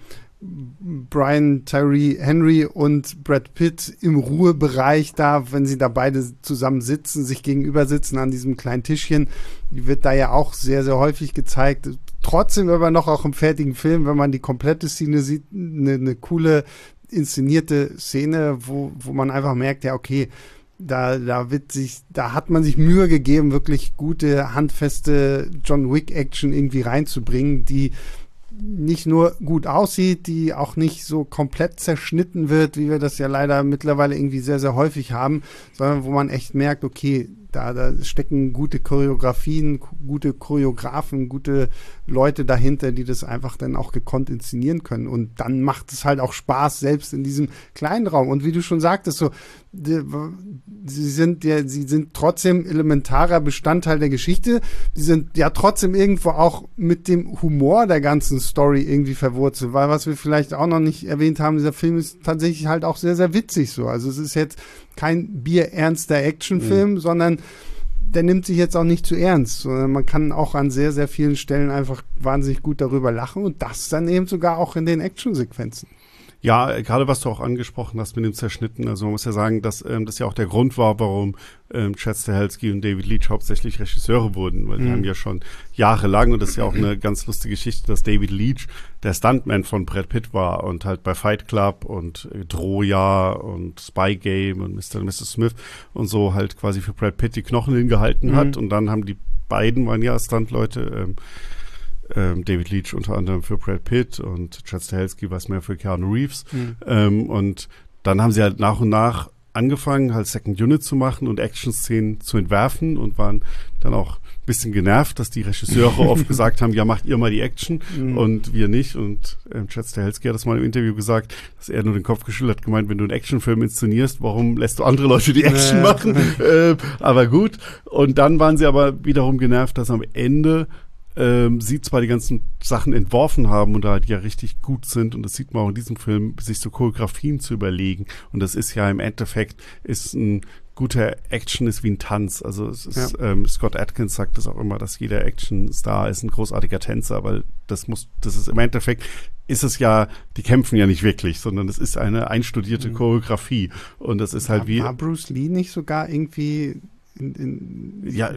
Brian Tyree Henry und Brad Pitt im Ruhebereich da, wenn sie da beide zusammen sitzen, sich gegenüber sitzen an diesem kleinen Tischchen, die wird da ja auch sehr, sehr häufig gezeigt. Trotzdem aber noch auch im fertigen Film, wenn man die komplette Szene sieht, eine, eine coole inszenierte Szene, wo, wo man einfach merkt, ja okay, da, da wird sich, da hat man sich Mühe gegeben, wirklich gute, handfeste John Wick Action irgendwie reinzubringen, die nicht nur gut aussieht, die auch nicht so komplett zerschnitten wird, wie wir das ja leider mittlerweile irgendwie sehr, sehr häufig haben, sondern wo man echt merkt, okay, da, da stecken gute Choreografien, gute Choreografen, gute Leute dahinter, die das einfach dann auch gekonnt inszenieren können. Und dann macht es halt auch Spaß, selbst in diesem kleinen Raum. Und wie du schon sagtest, so, die, sie sind ja, sie sind trotzdem elementarer Bestandteil der Geschichte. Die sind ja trotzdem irgendwo auch mit dem Humor der ganzen Story irgendwie verwurzelt. Weil was wir vielleicht auch noch nicht erwähnt haben, dieser Film ist tatsächlich halt auch sehr, sehr witzig so. Also es ist jetzt kein bierernster Actionfilm, mhm. sondern der nimmt sich jetzt auch nicht zu ernst, sondern man kann auch an sehr, sehr vielen Stellen einfach wahnsinnig gut darüber lachen und das dann eben sogar auch in den Actionsequenzen. Ja, gerade was du auch angesprochen hast mit dem Zerschnitten, also man muss ja sagen, dass ähm, das ja auch der Grund war, warum ähm, Chad Stahelski und David Leitch hauptsächlich Regisseure wurden, weil die mhm. haben ja schon jahrelang, und das ist ja auch eine ganz lustige Geschichte, dass David Leitch der Stuntman von Brad Pitt war und halt bei Fight Club und äh, Troja und Spy Game und Mister und Missus Smith und so halt quasi für Brad Pitt die Knochen hingehalten mhm. hat und dann haben die beiden, waren ja Stuntleute, ähm, Ähm, David Leitch unter anderem für Brad Pitt und Chad Stahelski was mehr für Keanu Reeves. Mhm. Ähm, und dann haben sie halt nach und nach angefangen, halt Second Unit zu machen und Action-Szenen zu entwerfen und waren dann auch ein bisschen genervt, dass die Regisseure oft gesagt haben, ja, macht ihr mal die Action mhm. und wir nicht. Und ähm, Chad Stahelski hat das mal im Interview gesagt, dass er nur den Kopf geschüttelt hat, gemeint, wenn du einen Actionfilm inszenierst, warum lässt du andere Leute die Action naja. machen? äh, aber gut. Und dann waren sie aber wiederum genervt, dass am Ende ähm, sie zwar die ganzen Sachen entworfen haben und da halt ja richtig gut sind, und das sieht man auch in diesem Film, sich so Choreografien zu überlegen. Und das ist ja im Endeffekt, ist ein guter Action ist wie ein Tanz. Also es ist, ja. ähm, Scott Adkins sagt das auch immer, dass jeder Actionstar ist ein großartiger Tänzer, weil das muss, das ist im Endeffekt ist es ja, die kämpfen ja nicht wirklich, sondern es ist eine einstudierte mhm. Choreografie. Und das ist halt war, wie. War Bruce Lee nicht sogar irgendwie in, in ja,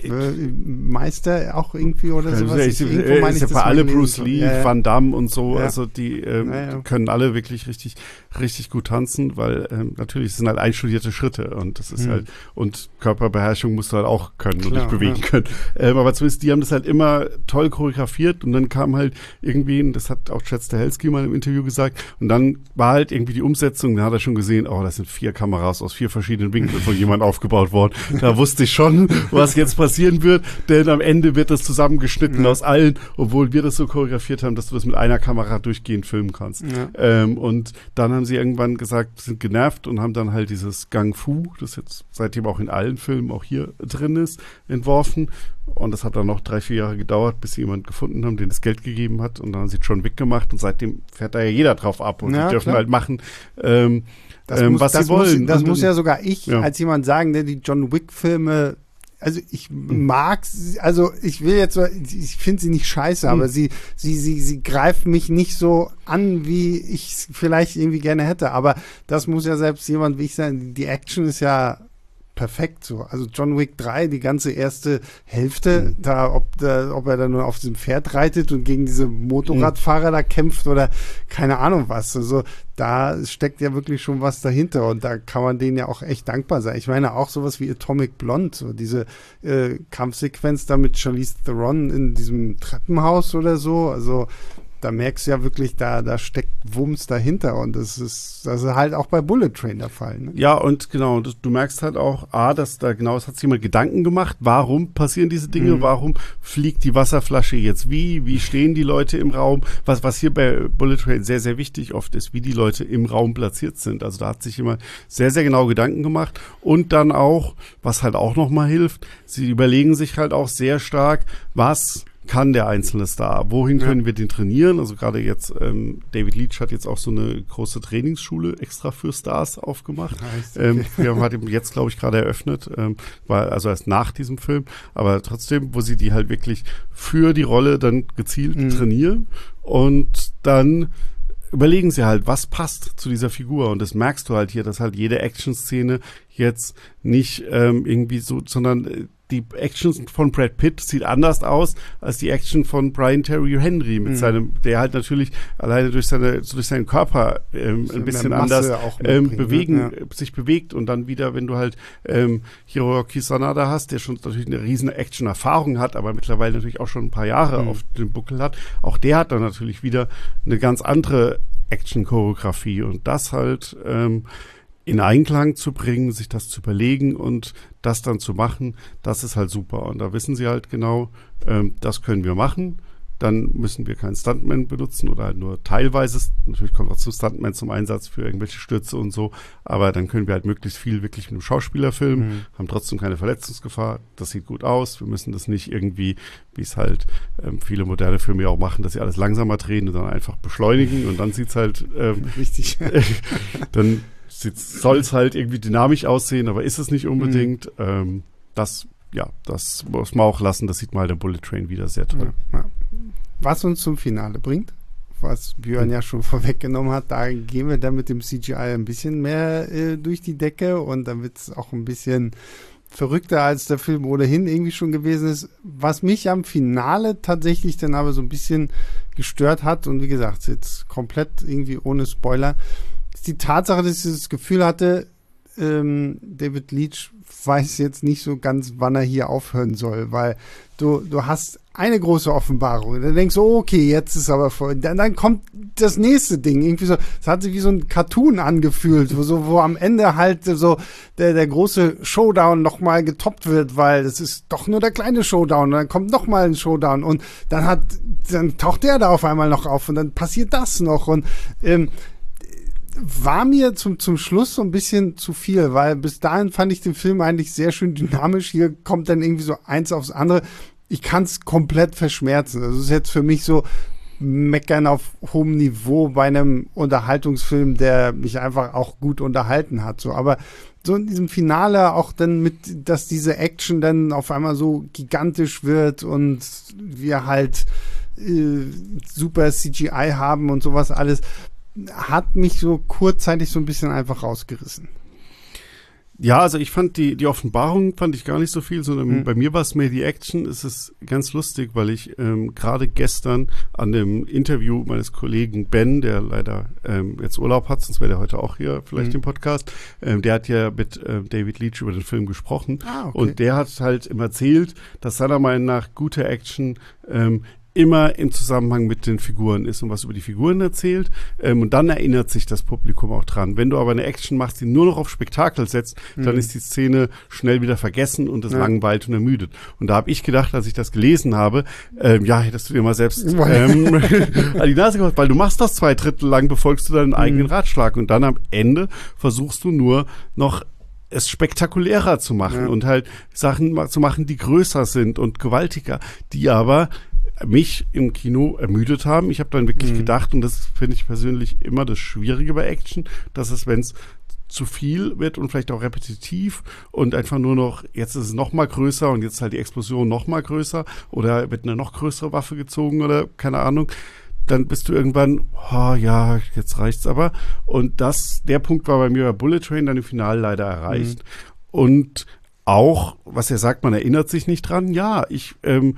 Tanzmeister auch irgendwie oder also sowas? Ich, ich, ich, ich, ich habe alle Bruce so. Lee, ja, ja. Van Damme und so, ja. also die ähm, ja, ja. können alle wirklich richtig, richtig gut tanzen, weil ähm, natürlich es sind halt einstudierte Schritte und das ist hm. halt, und Körperbeherrschung musst du halt auch können Klar, und dich bewegen ja. können. Ähm, aber zumindest die haben das halt immer toll choreografiert und dann kam halt irgendwie, und das hat auch Chad Stahelski mal im Interview gesagt, und dann war halt irgendwie die Umsetzung, da hat er schon gesehen, oh, das sind vier Kameras aus vier verschiedenen Winkeln von jemand aufgebaut worden. Da wusste ich schon, was jetzt passieren wird, denn am Ende wird das zusammengeschnitten ja. aus allen, obwohl wir das so choreografiert haben, dass du das mit einer Kamera durchgehend filmen kannst. Ja. Ähm, und dann haben sie irgendwann gesagt, sind genervt und haben dann halt dieses Gang Fu, das jetzt seitdem auch in allen Filmen auch hier drin ist, entworfen. Und das hat dann noch drei, vier Jahre gedauert, bis sie jemanden gefunden haben, den das Geld gegeben hat. Und dann haben sie John Wick gemacht und seitdem fährt da ja jeder drauf ab und ja, sie dürfen klar. halt machen, ähm, Das, ähm, muss, was das, sie wollen. Muss, das und, muss ja sogar ich ja. als jemand sagen, der die John Wick-Filme, also ich mag, also ich will jetzt so, ich finde sie nicht scheiße, mhm. aber sie, sie, sie, sie greifen mich nicht so an, wie ich es vielleicht irgendwie gerne hätte. Aber das muss ja selbst jemand wie ich sein, die Action ist ja perfekt so. Also John Wick drei, die ganze erste Hälfte, mhm. da, ob, da, ob er da nur auf diesem Pferd reitet und gegen diese Motorradfahrer mhm. da kämpft oder keine Ahnung was. Also da steckt ja wirklich schon was dahinter und da kann man denen ja auch echt dankbar sein. Ich meine auch sowas wie Atomic Blonde, so diese äh, Kampfsequenz da mit Charlize Theron in diesem Treppenhaus oder so, also da merkst du ja wirklich, da, da steckt Wumms dahinter und das ist, das ist halt auch bei Bullet Train der Fall. Ne? Ja, und genau, das, du merkst halt auch, A, dass da genau, es hat sich jemand Gedanken gemacht, warum passieren diese Dinge, mhm. warum fliegt die Wasserflasche jetzt wie, wie stehen die Leute im Raum, was, was hier bei Bullet Train sehr, sehr wichtig oft ist, wie die Leute im Raum platziert sind. Also da hat sich jemand sehr, sehr genau Gedanken gemacht und dann auch, was halt auch nochmal hilft, sie überlegen sich halt auch sehr stark, was kann der einzelne Star? Wohin können ja. wir den trainieren? Also gerade jetzt, ähm, David Leitch hat jetzt auch so eine große Trainingsschule extra für Stars aufgemacht. Nice, okay. ähm, wir haben halt eben jetzt, glaube ich, gerade eröffnet, ähm, war also erst nach diesem Film, aber trotzdem, wo sie die halt wirklich für die Rolle dann gezielt mhm. trainieren und dann überlegen sie halt, was passt zu dieser Figur und das merkst du halt hier, dass halt jede Action-Szene jetzt nicht ähm, irgendwie so, sondern äh, die Action von Brad Pitt sieht anders aus als die Action von Brian Tyree Henry mit mhm. seinem, der halt natürlich alleine durch seine durch seinen Körper ähm, ein bisschen anders ähm, bewegen, ja. sich bewegt und dann wieder, wenn du halt ähm, Hiroyuki Sanada hast, der schon natürlich eine riesen Action-Erfahrung hat, aber mittlerweile natürlich auch schon ein paar Jahre mhm. auf dem Buckel hat, auch der hat dann natürlich wieder eine ganz andere Action-Choreografie und das halt ähm, in Einklang zu bringen, sich das zu überlegen und das dann zu machen, das ist halt super. Und da wissen sie halt genau, ähm, das können wir machen. Dann müssen wir keinen Stuntman benutzen oder halt nur teilweise. Natürlich kommt auch zum Stuntman zum Einsatz für irgendwelche Stürze und so. Aber dann können wir halt möglichst viel wirklich mit einem Schauspieler filmen, mhm. haben trotzdem keine Verletzungsgefahr. Das sieht gut aus. Wir müssen das nicht irgendwie, wie es halt ähm, viele moderne Filme ja auch machen, dass sie alles langsamer drehen und dann einfach beschleunigen. Und dann sieht's halt ähm, richtig. dann soll es halt irgendwie dynamisch aussehen, aber ist es nicht unbedingt. Mhm. Ähm, das, ja, das muss man auch lassen. Das sieht man halt im Bullet Train wieder sehr toll. Ja, ja. Was uns zum Finale bringt, was Björn mhm. ja schon vorweggenommen hat, da gehen wir dann mit dem C G I ein bisschen mehr äh, durch die Decke und dann wird es auch ein bisschen verrückter, als der Film ohnehin irgendwie schon gewesen ist. Was mich am Finale tatsächlich dann aber so ein bisschen gestört hat und wie gesagt, jetzt komplett irgendwie ohne Spoiler, die Tatsache, dass ich das Gefühl hatte, ähm, David Leitch weiß jetzt nicht so ganz, wann er hier aufhören soll, weil du, du hast eine große Offenbarung. Dann denkst du, oh, okay, jetzt ist aber voll. Dann, dann kommt das nächste Ding. Irgendwie so, es hat sich wie so ein Cartoon angefühlt, wo, so, wo am Ende halt so der, der große Showdown nochmal getoppt wird, weil das ist doch nur der kleine Showdown. Und dann kommt nochmal ein Showdown und dann hat, dann taucht der da auf einmal noch auf und dann passiert das noch und ähm, war mir zum, zum Schluss so ein bisschen zu viel, weil bis dahin fand ich den Film eigentlich sehr schön dynamisch. Hier kommt dann irgendwie so eins aufs andere. Ich kann es komplett verschmerzen. Also es ist jetzt für mich so Meckern auf hohem Niveau bei einem Unterhaltungsfilm, der mich einfach auch gut unterhalten hat. So, aber so in diesem Finale auch dann mit, dass diese Action dann auf einmal so gigantisch wird und wir halt äh, super C G I haben und sowas alles, hat mich so kurzzeitig so ein bisschen einfach rausgerissen. Ja, also ich fand die, die Offenbarung fand ich gar nicht so viel, sondern Mhm. bei mir war es mehr die Action. Es ist ganz lustig, weil ich ähm, gerade gestern an dem Interview meines Kollegen Ben, der leider ähm, jetzt Urlaub hat, sonst wäre der heute auch hier vielleicht Mhm. im Podcast, ähm, der hat ja mit ähm, David Leitch über den Film gesprochen. Ah, okay. Und der hat halt immer erzählt, dass seiner Meinung nach gute Action ähm, immer im Zusammenhang mit den Figuren ist und was über die Figuren erzählt. Ähm, und dann erinnert sich das Publikum auch dran. Wenn du aber eine Action machst, die nur noch auf Spektakel setzt, Mhm. dann ist die Szene schnell wieder vergessen und es Ja. langweilt und ermüdet. Und da habe ich gedacht, als ich das gelesen habe, ähm, ja, hättest du dir mal selbst Ja. ähm, an die Nase gemacht, weil du machst das zwei Drittel lang, befolgst du deinen eigenen Mhm. Ratschlag. Und dann am Ende versuchst du nur noch es spektakulärer zu machen Ja. und halt Sachen ma- zu machen, die größer sind und gewaltiger, die aber mich im Kino ermüdet haben. Ich habe dann wirklich Mhm. gedacht, und das finde ich persönlich immer das Schwierige bei Action, dass es, wenn es zu viel wird und vielleicht auch repetitiv und einfach nur noch, jetzt ist es noch mal größer und jetzt halt die Explosion noch mal größer oder wird eine noch größere Waffe gezogen oder keine Ahnung, dann bist du irgendwann, oh ja, jetzt reicht's aber. Und das, der Punkt war bei mir bei Bullet Train dann im Finale leider erreicht. Und auch, was er sagt, man erinnert sich nicht dran. Ja, ich ähm,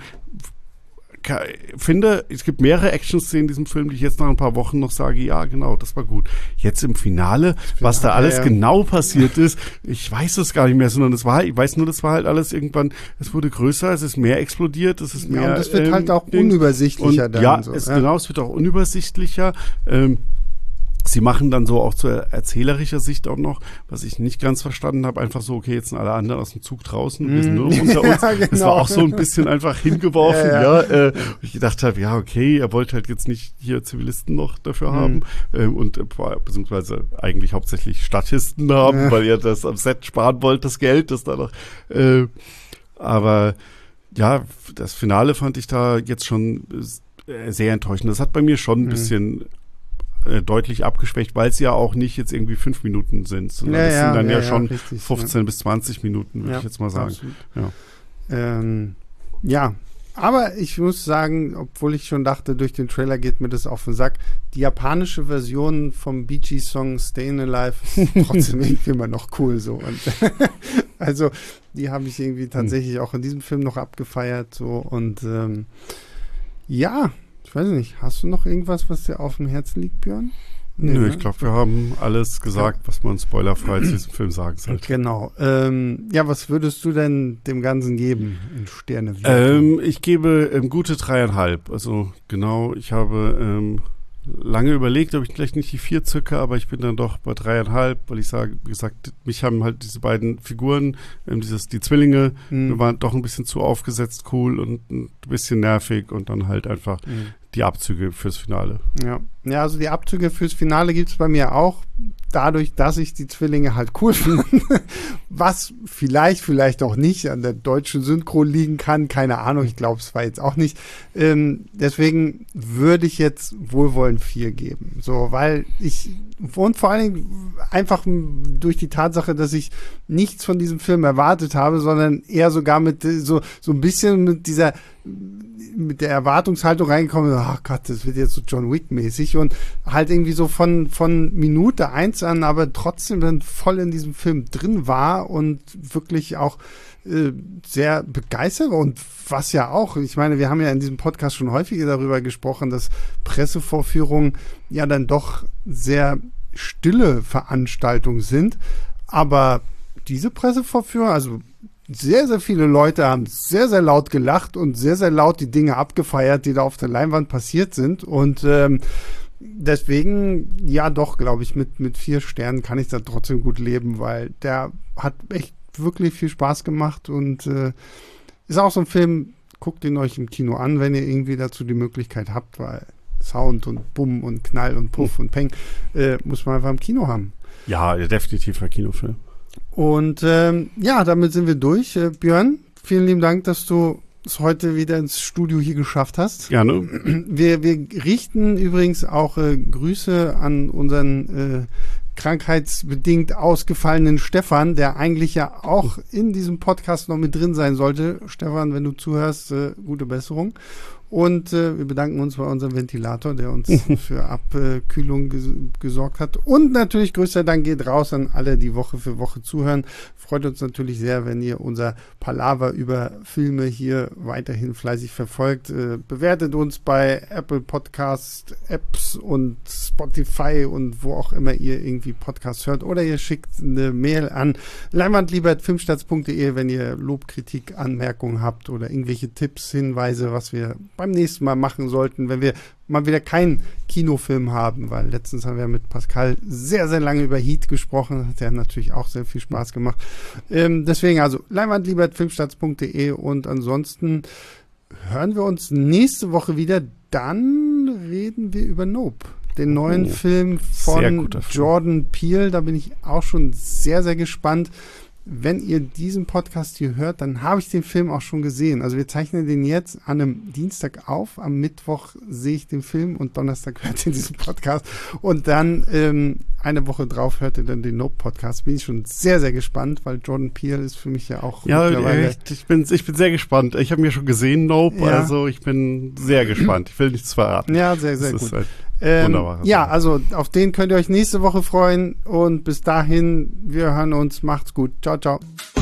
ka- finde, es gibt mehrere Action-Szenen in diesem Film, die ich jetzt nach ein paar Wochen noch sage, ja, genau, das war gut. Jetzt im Finale, was da alles ja. genau passiert ist, ich weiß es gar nicht mehr, sondern es war, ich weiß nur, das war halt alles irgendwann, es wurde größer, es ist mehr explodiert, es ist mehr. Ja, und das wird ähm, halt auch Dings. unübersichtlicher Und dann. ja, so, es, genau, es wird auch unübersichtlicher. Ähm, Sie machen dann so auch zur erzählerischer Sicht auch noch, was ich nicht ganz verstanden habe, einfach so, okay, jetzt sind alle anderen aus dem Zug draußen, wir sind nur noch unter uns. Ja, Das genau. war auch so ein bisschen einfach hingeworfen, Ja, ja. ja. äh, ich gedacht habe, ja, okay, er wollte halt jetzt nicht hier Zivilisten noch dafür Mhm. haben ähm, und äh, beziehungsweise eigentlich hauptsächlich Statisten haben, Ja. weil er das am Set sparen wollte, das Geld, das da noch. Äh, aber ja, das Finale fand ich da jetzt schon äh, sehr enttäuschend. Das hat bei mir schon ein Mhm. bisschen äh, deutlich abgeschwächt, weil es ja auch nicht jetzt irgendwie fünf Minuten sind, sondern Ja, das ja, sind dann ja, ja, ja, schon richtig, fünfzehn bis zwanzig Minuten, würde Ja, ich jetzt mal sagen. absolut. Ja. Ähm, ja, aber ich muss sagen, obwohl ich schon dachte, durch den Trailer geht mir das auf den Sack, die japanische Version vom Bee Gees Song Stayin' Alive ist trotzdem irgendwie immer noch cool so. Und also die habe ich irgendwie tatsächlich auch in diesem Film noch abgefeiert so und ähm, ja, ich weiß nicht, hast du noch irgendwas, was dir auf dem Herzen liegt, Björn? Nee, Nö, ne? ich glaube, wir haben alles gesagt, was man spoilerfrei zu diesem Film sagen sollte. Genau. Ähm, ja, was würdest du denn dem Ganzen geben in Sterne? Ähm, ich gebe ähm, gute dreieinhalb. Also genau, ich habe ähm, lange überlegt, ob ich vielleicht nicht die vier zücke, aber ich bin dann doch bei dreieinhalb, weil ich sage, wie gesagt, mich haben halt diese beiden Figuren, ähm, dieses, die Zwillinge, Mhm. waren doch ein bisschen zu aufgesetzt, cool und ein bisschen nervig und dann halt einfach Mhm. die Abzüge fürs Finale. Ja. ja, also die Abzüge fürs Finale gibt es bei mir auch, dadurch, dass ich die Zwillinge halt cool finde. Was vielleicht, vielleicht auch nicht an der deutschen Synchro liegen kann, keine Ahnung, ich glaube, es war jetzt auch nicht. Ähm, deswegen würde ich jetzt wohlwollend vier geben. So, weil ich, und vor allen Dingen einfach durch die Tatsache, dass ich nichts von diesem Film erwartet habe, sondern eher sogar mit äh, so, so ein bisschen mit dieser mit der Erwartungshaltung reingekommen, ach Gott, das wird jetzt so John Wick-mäßig und halt irgendwie so von, von Minute eins an, aber trotzdem dann voll in diesem Film drin war und wirklich auch äh, sehr begeistert und was ja auch, ich meine, wir haben ja in diesem Podcast schon häufiger darüber gesprochen, dass Pressevorführungen ja dann doch sehr stille Veranstaltungen sind, aber diese Pressevorführung, also sehr, sehr viele Leute haben sehr, sehr laut gelacht und sehr, sehr laut die Dinge abgefeiert, die da auf der Leinwand passiert sind. Und ähm, deswegen, ja doch, glaube ich, mit, mit vier Sternen kann ich da trotzdem gut leben, weil der hat echt wirklich viel Spaß gemacht und äh, ist auch so ein Film, guckt ihn euch im Kino an, wenn ihr irgendwie dazu die Möglichkeit habt, weil Sound und Bumm und Knall und Puff und Peng äh, muss man einfach im Kino haben. Ja, definitiv ein Kinofilm. Und ähm, ja, damit sind wir durch. Äh, Björn, vielen lieben Dank, dass du es heute wieder ins Studio hier geschafft hast. Gerne. Wir, wir richten übrigens auch äh, Grüße an unseren äh, krankheitsbedingt ausgefallenen Stefan, der eigentlich ja auch in diesem Podcast noch mit drin sein sollte. Stefan, wenn du zuhörst, äh, gute Besserung. Und äh, wir bedanken uns bei unserem Ventilator, der uns für Abkühlung ges- gesorgt hat. Und natürlich größter Dank geht raus an alle, die Woche für Woche zuhören. Freut uns natürlich sehr, wenn ihr unser Palaver über Filme hier weiterhin fleißig verfolgt. Äh, bewertet uns bei Apple Podcast Apps und Spotify und wo auch immer ihr irgendwie Podcasts hört. Oder ihr schickt eine Mail an leinwandliebe at filmstarts punkt de, wenn ihr Lob, Kritik, Anmerkungen habt oder irgendwelche Tipps, Hinweise, was wir beim nächsten Mal machen sollten, wenn wir mal wieder keinen Kinofilm haben, weil letztens haben wir mit Pascal sehr, sehr lange über Heat gesprochen, hat ja natürlich auch sehr viel Spaß gemacht. Ähm, deswegen also leinwandliebe at filmstarts punkt de und ansonsten hören wir uns nächste Woche wieder, dann reden wir über Nope, den neuen oh, Film von Jordan Peele, da bin ich auch schon sehr, sehr gespannt. Wenn ihr diesen Podcast hier hört, dann habe ich den Film auch schon gesehen. Also wir zeichnen den jetzt an einem Dienstag auf. Am Mittwoch sehe ich den Film und Donnerstag hört ihr diesen Podcast. Und dann ähm, eine Woche drauf hört ihr dann den Nope-Podcast. Bin ich schon sehr, sehr gespannt, weil Jordan Peele ist für mich ja auch ja, mittlerweile... Ich, ich, bin, ich bin sehr gespannt. Ich habe mir schon gesehen, Nope, ja. Also ich bin sehr gespannt. Ich will nichts verraten. Ja, sehr, sehr das gut. Ist halt Ähm, ja, also auf den könnt ihr euch nächste Woche freuen und bis dahin, wir hören uns, macht's gut. Ciao, ciao.